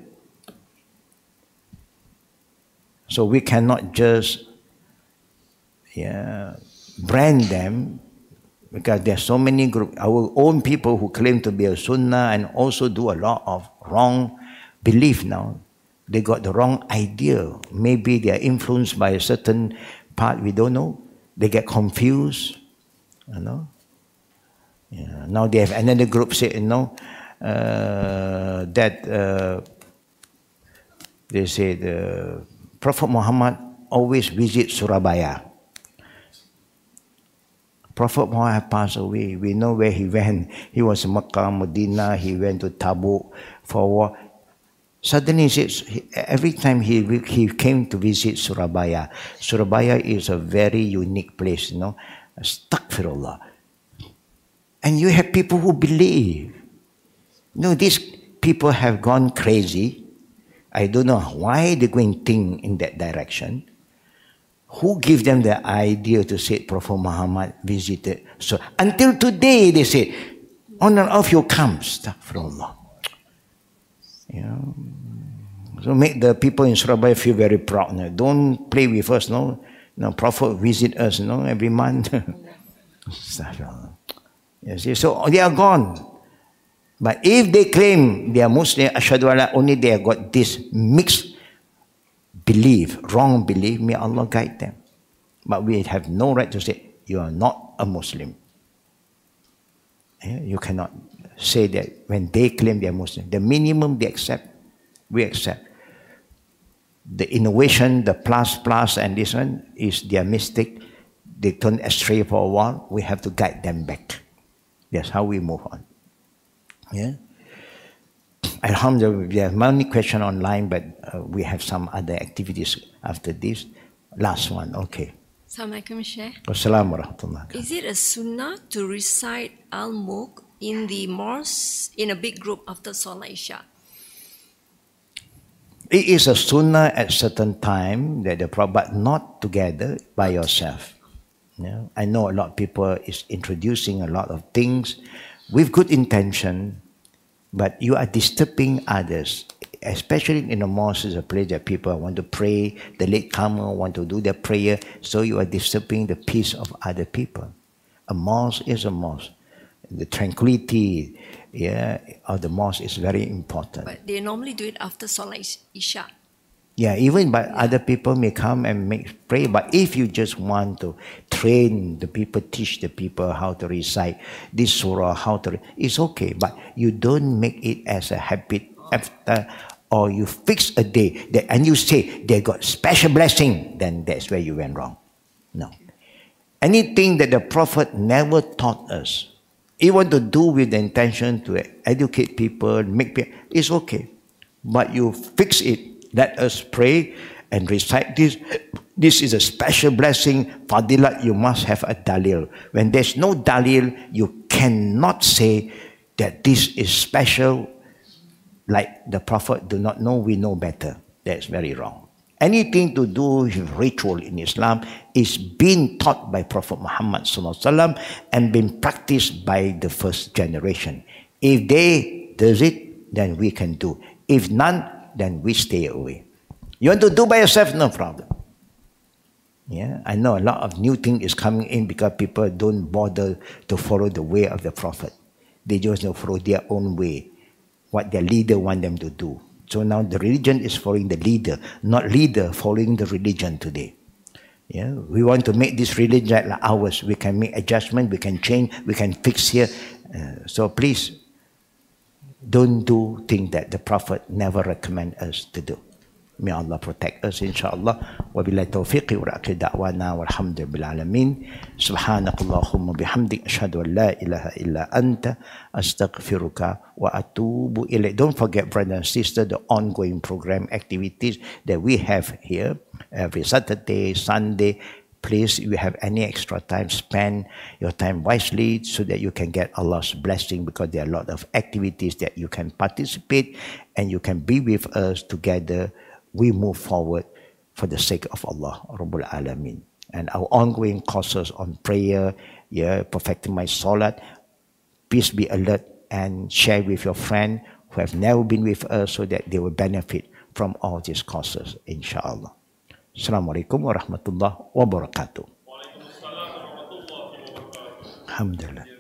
So we cannot just yeah, brand them, because there are so many groups, our own people who claim to be a sunnah and also do a lot of wrong belief now. They got the wrong idea. Maybe they are influenced by a certain part, we don't know. They get confused, you know. Yeah. Now they have another group say, you know, uh, that uh, they say the Prophet Muhammad always visit Surabaya. Prophet Muhammad passed away. We know where he went. He was in Makkah, Medina. He went to Tabuk for war. Suddenly, he says, every time he he came to visit Surabaya, Surabaya is a very unique place, you know. Astaghfirullah. And you have people who believe. You know, these people have gone crazy. I don't know why they're going think in that direction. Who gave them the idea to say Prophet Muhammad visited? So until today, they say, on and off you come. Astaghfirullah. You know, so make the people in Surabaya feel very proud. No? Don't play with us, no. No, Prophet visit us, no, every month. You see, so they are gone. But if they claim they are Muslim, ashhadu alla, only they have got this mixed belief, wrong belief, may Allah guide them. But we have no right to say, you are not a Muslim. Yeah, you cannot say that when they claim they are Muslim. The minimum they accept, we accept. The innovation, the plus plus and this one is their mistake. They turn astray for a while. We have to guide them back. That's how we move on. Yeah. Alhamdulillah, we have many questions online, but uh, we have some other activities after this. Last one, okay. Assalamualaikum, Sheikh. Wassalamualaikum. Is it a sunnah to recite Al-Mulk in the mosque in a big group after Salat Isha? It is a sunnah at certain time that the Prophet, but not together by yourself. Yeah? I know a lot of people is introducing a lot of things with good intention, but you are disturbing others. Especially in the mosque is a place that people want to pray, the latecomer want to do their prayer, so you are disturbing the peace of other people. A mosque is a mosque. The tranquility, yeah, of the mosque is very important. But they normally do it after Salat Isha. Yeah, even but yeah. Other people may come and make pray. But if you just want to train the people, teach the people how to recite this surah, how to, it's okay. But you don't make it as a habit after, or you fix a day that, and you say they got special blessing, then that's where you went wrong. No. Anything that the Prophet never taught us, even to do with the intention to educate people, make people, it's okay. But you fix it. Let us pray and recite this. This is a special blessing. Fadilat, you must have a dalil. When there's no dalil, you cannot say that this is special. Like the Prophet do not know, we know better. That's very wrong. Anything to do with ritual in Islam is being taught by Prophet Muhammad sallallahu alaihi wasallam and being practiced by the first generation. If they does it, then we can do. If none, then we stay away. You want to do by yourself, no problem. Yeah, I know a lot of new thing is coming in because people don't bother to follow the way of the Prophet. They just follow their own way, what their leader want them to do. So now the religion is following the leader, not leader following the religion today. Yeah, we want to make this religion like ours. We can make adjustment, we can change, we can fix here. Uh, so please, don't do things that the Prophet never recommend us to do. May Allah protect us, inshallah. Wa billahi tawfiqi wa akhir da'wana walhamdulillahi alamin. Subhanakallahumma bihamdik ashhadu an la ilaha illa anta astaghfiruka wa atubu ilayk. Don't forget, brothers and sisters, the ongoing program activities that we have here every Saturday, Sunday. Please, if you have any extra time, spend your time wisely so that you can get Allah's blessing, because there are a lot of activities that you can participate and you can be with us together. We move forward for the sake of Allah Rabbul Alameen. And our ongoing courses on prayer, yeah, perfecting my salat, please be alert and share with your friend who have never been with us so that they will benefit from all these courses, inshallah. Assalamualaikum warahmatullahi wabarakatuh. Alhamdulillah.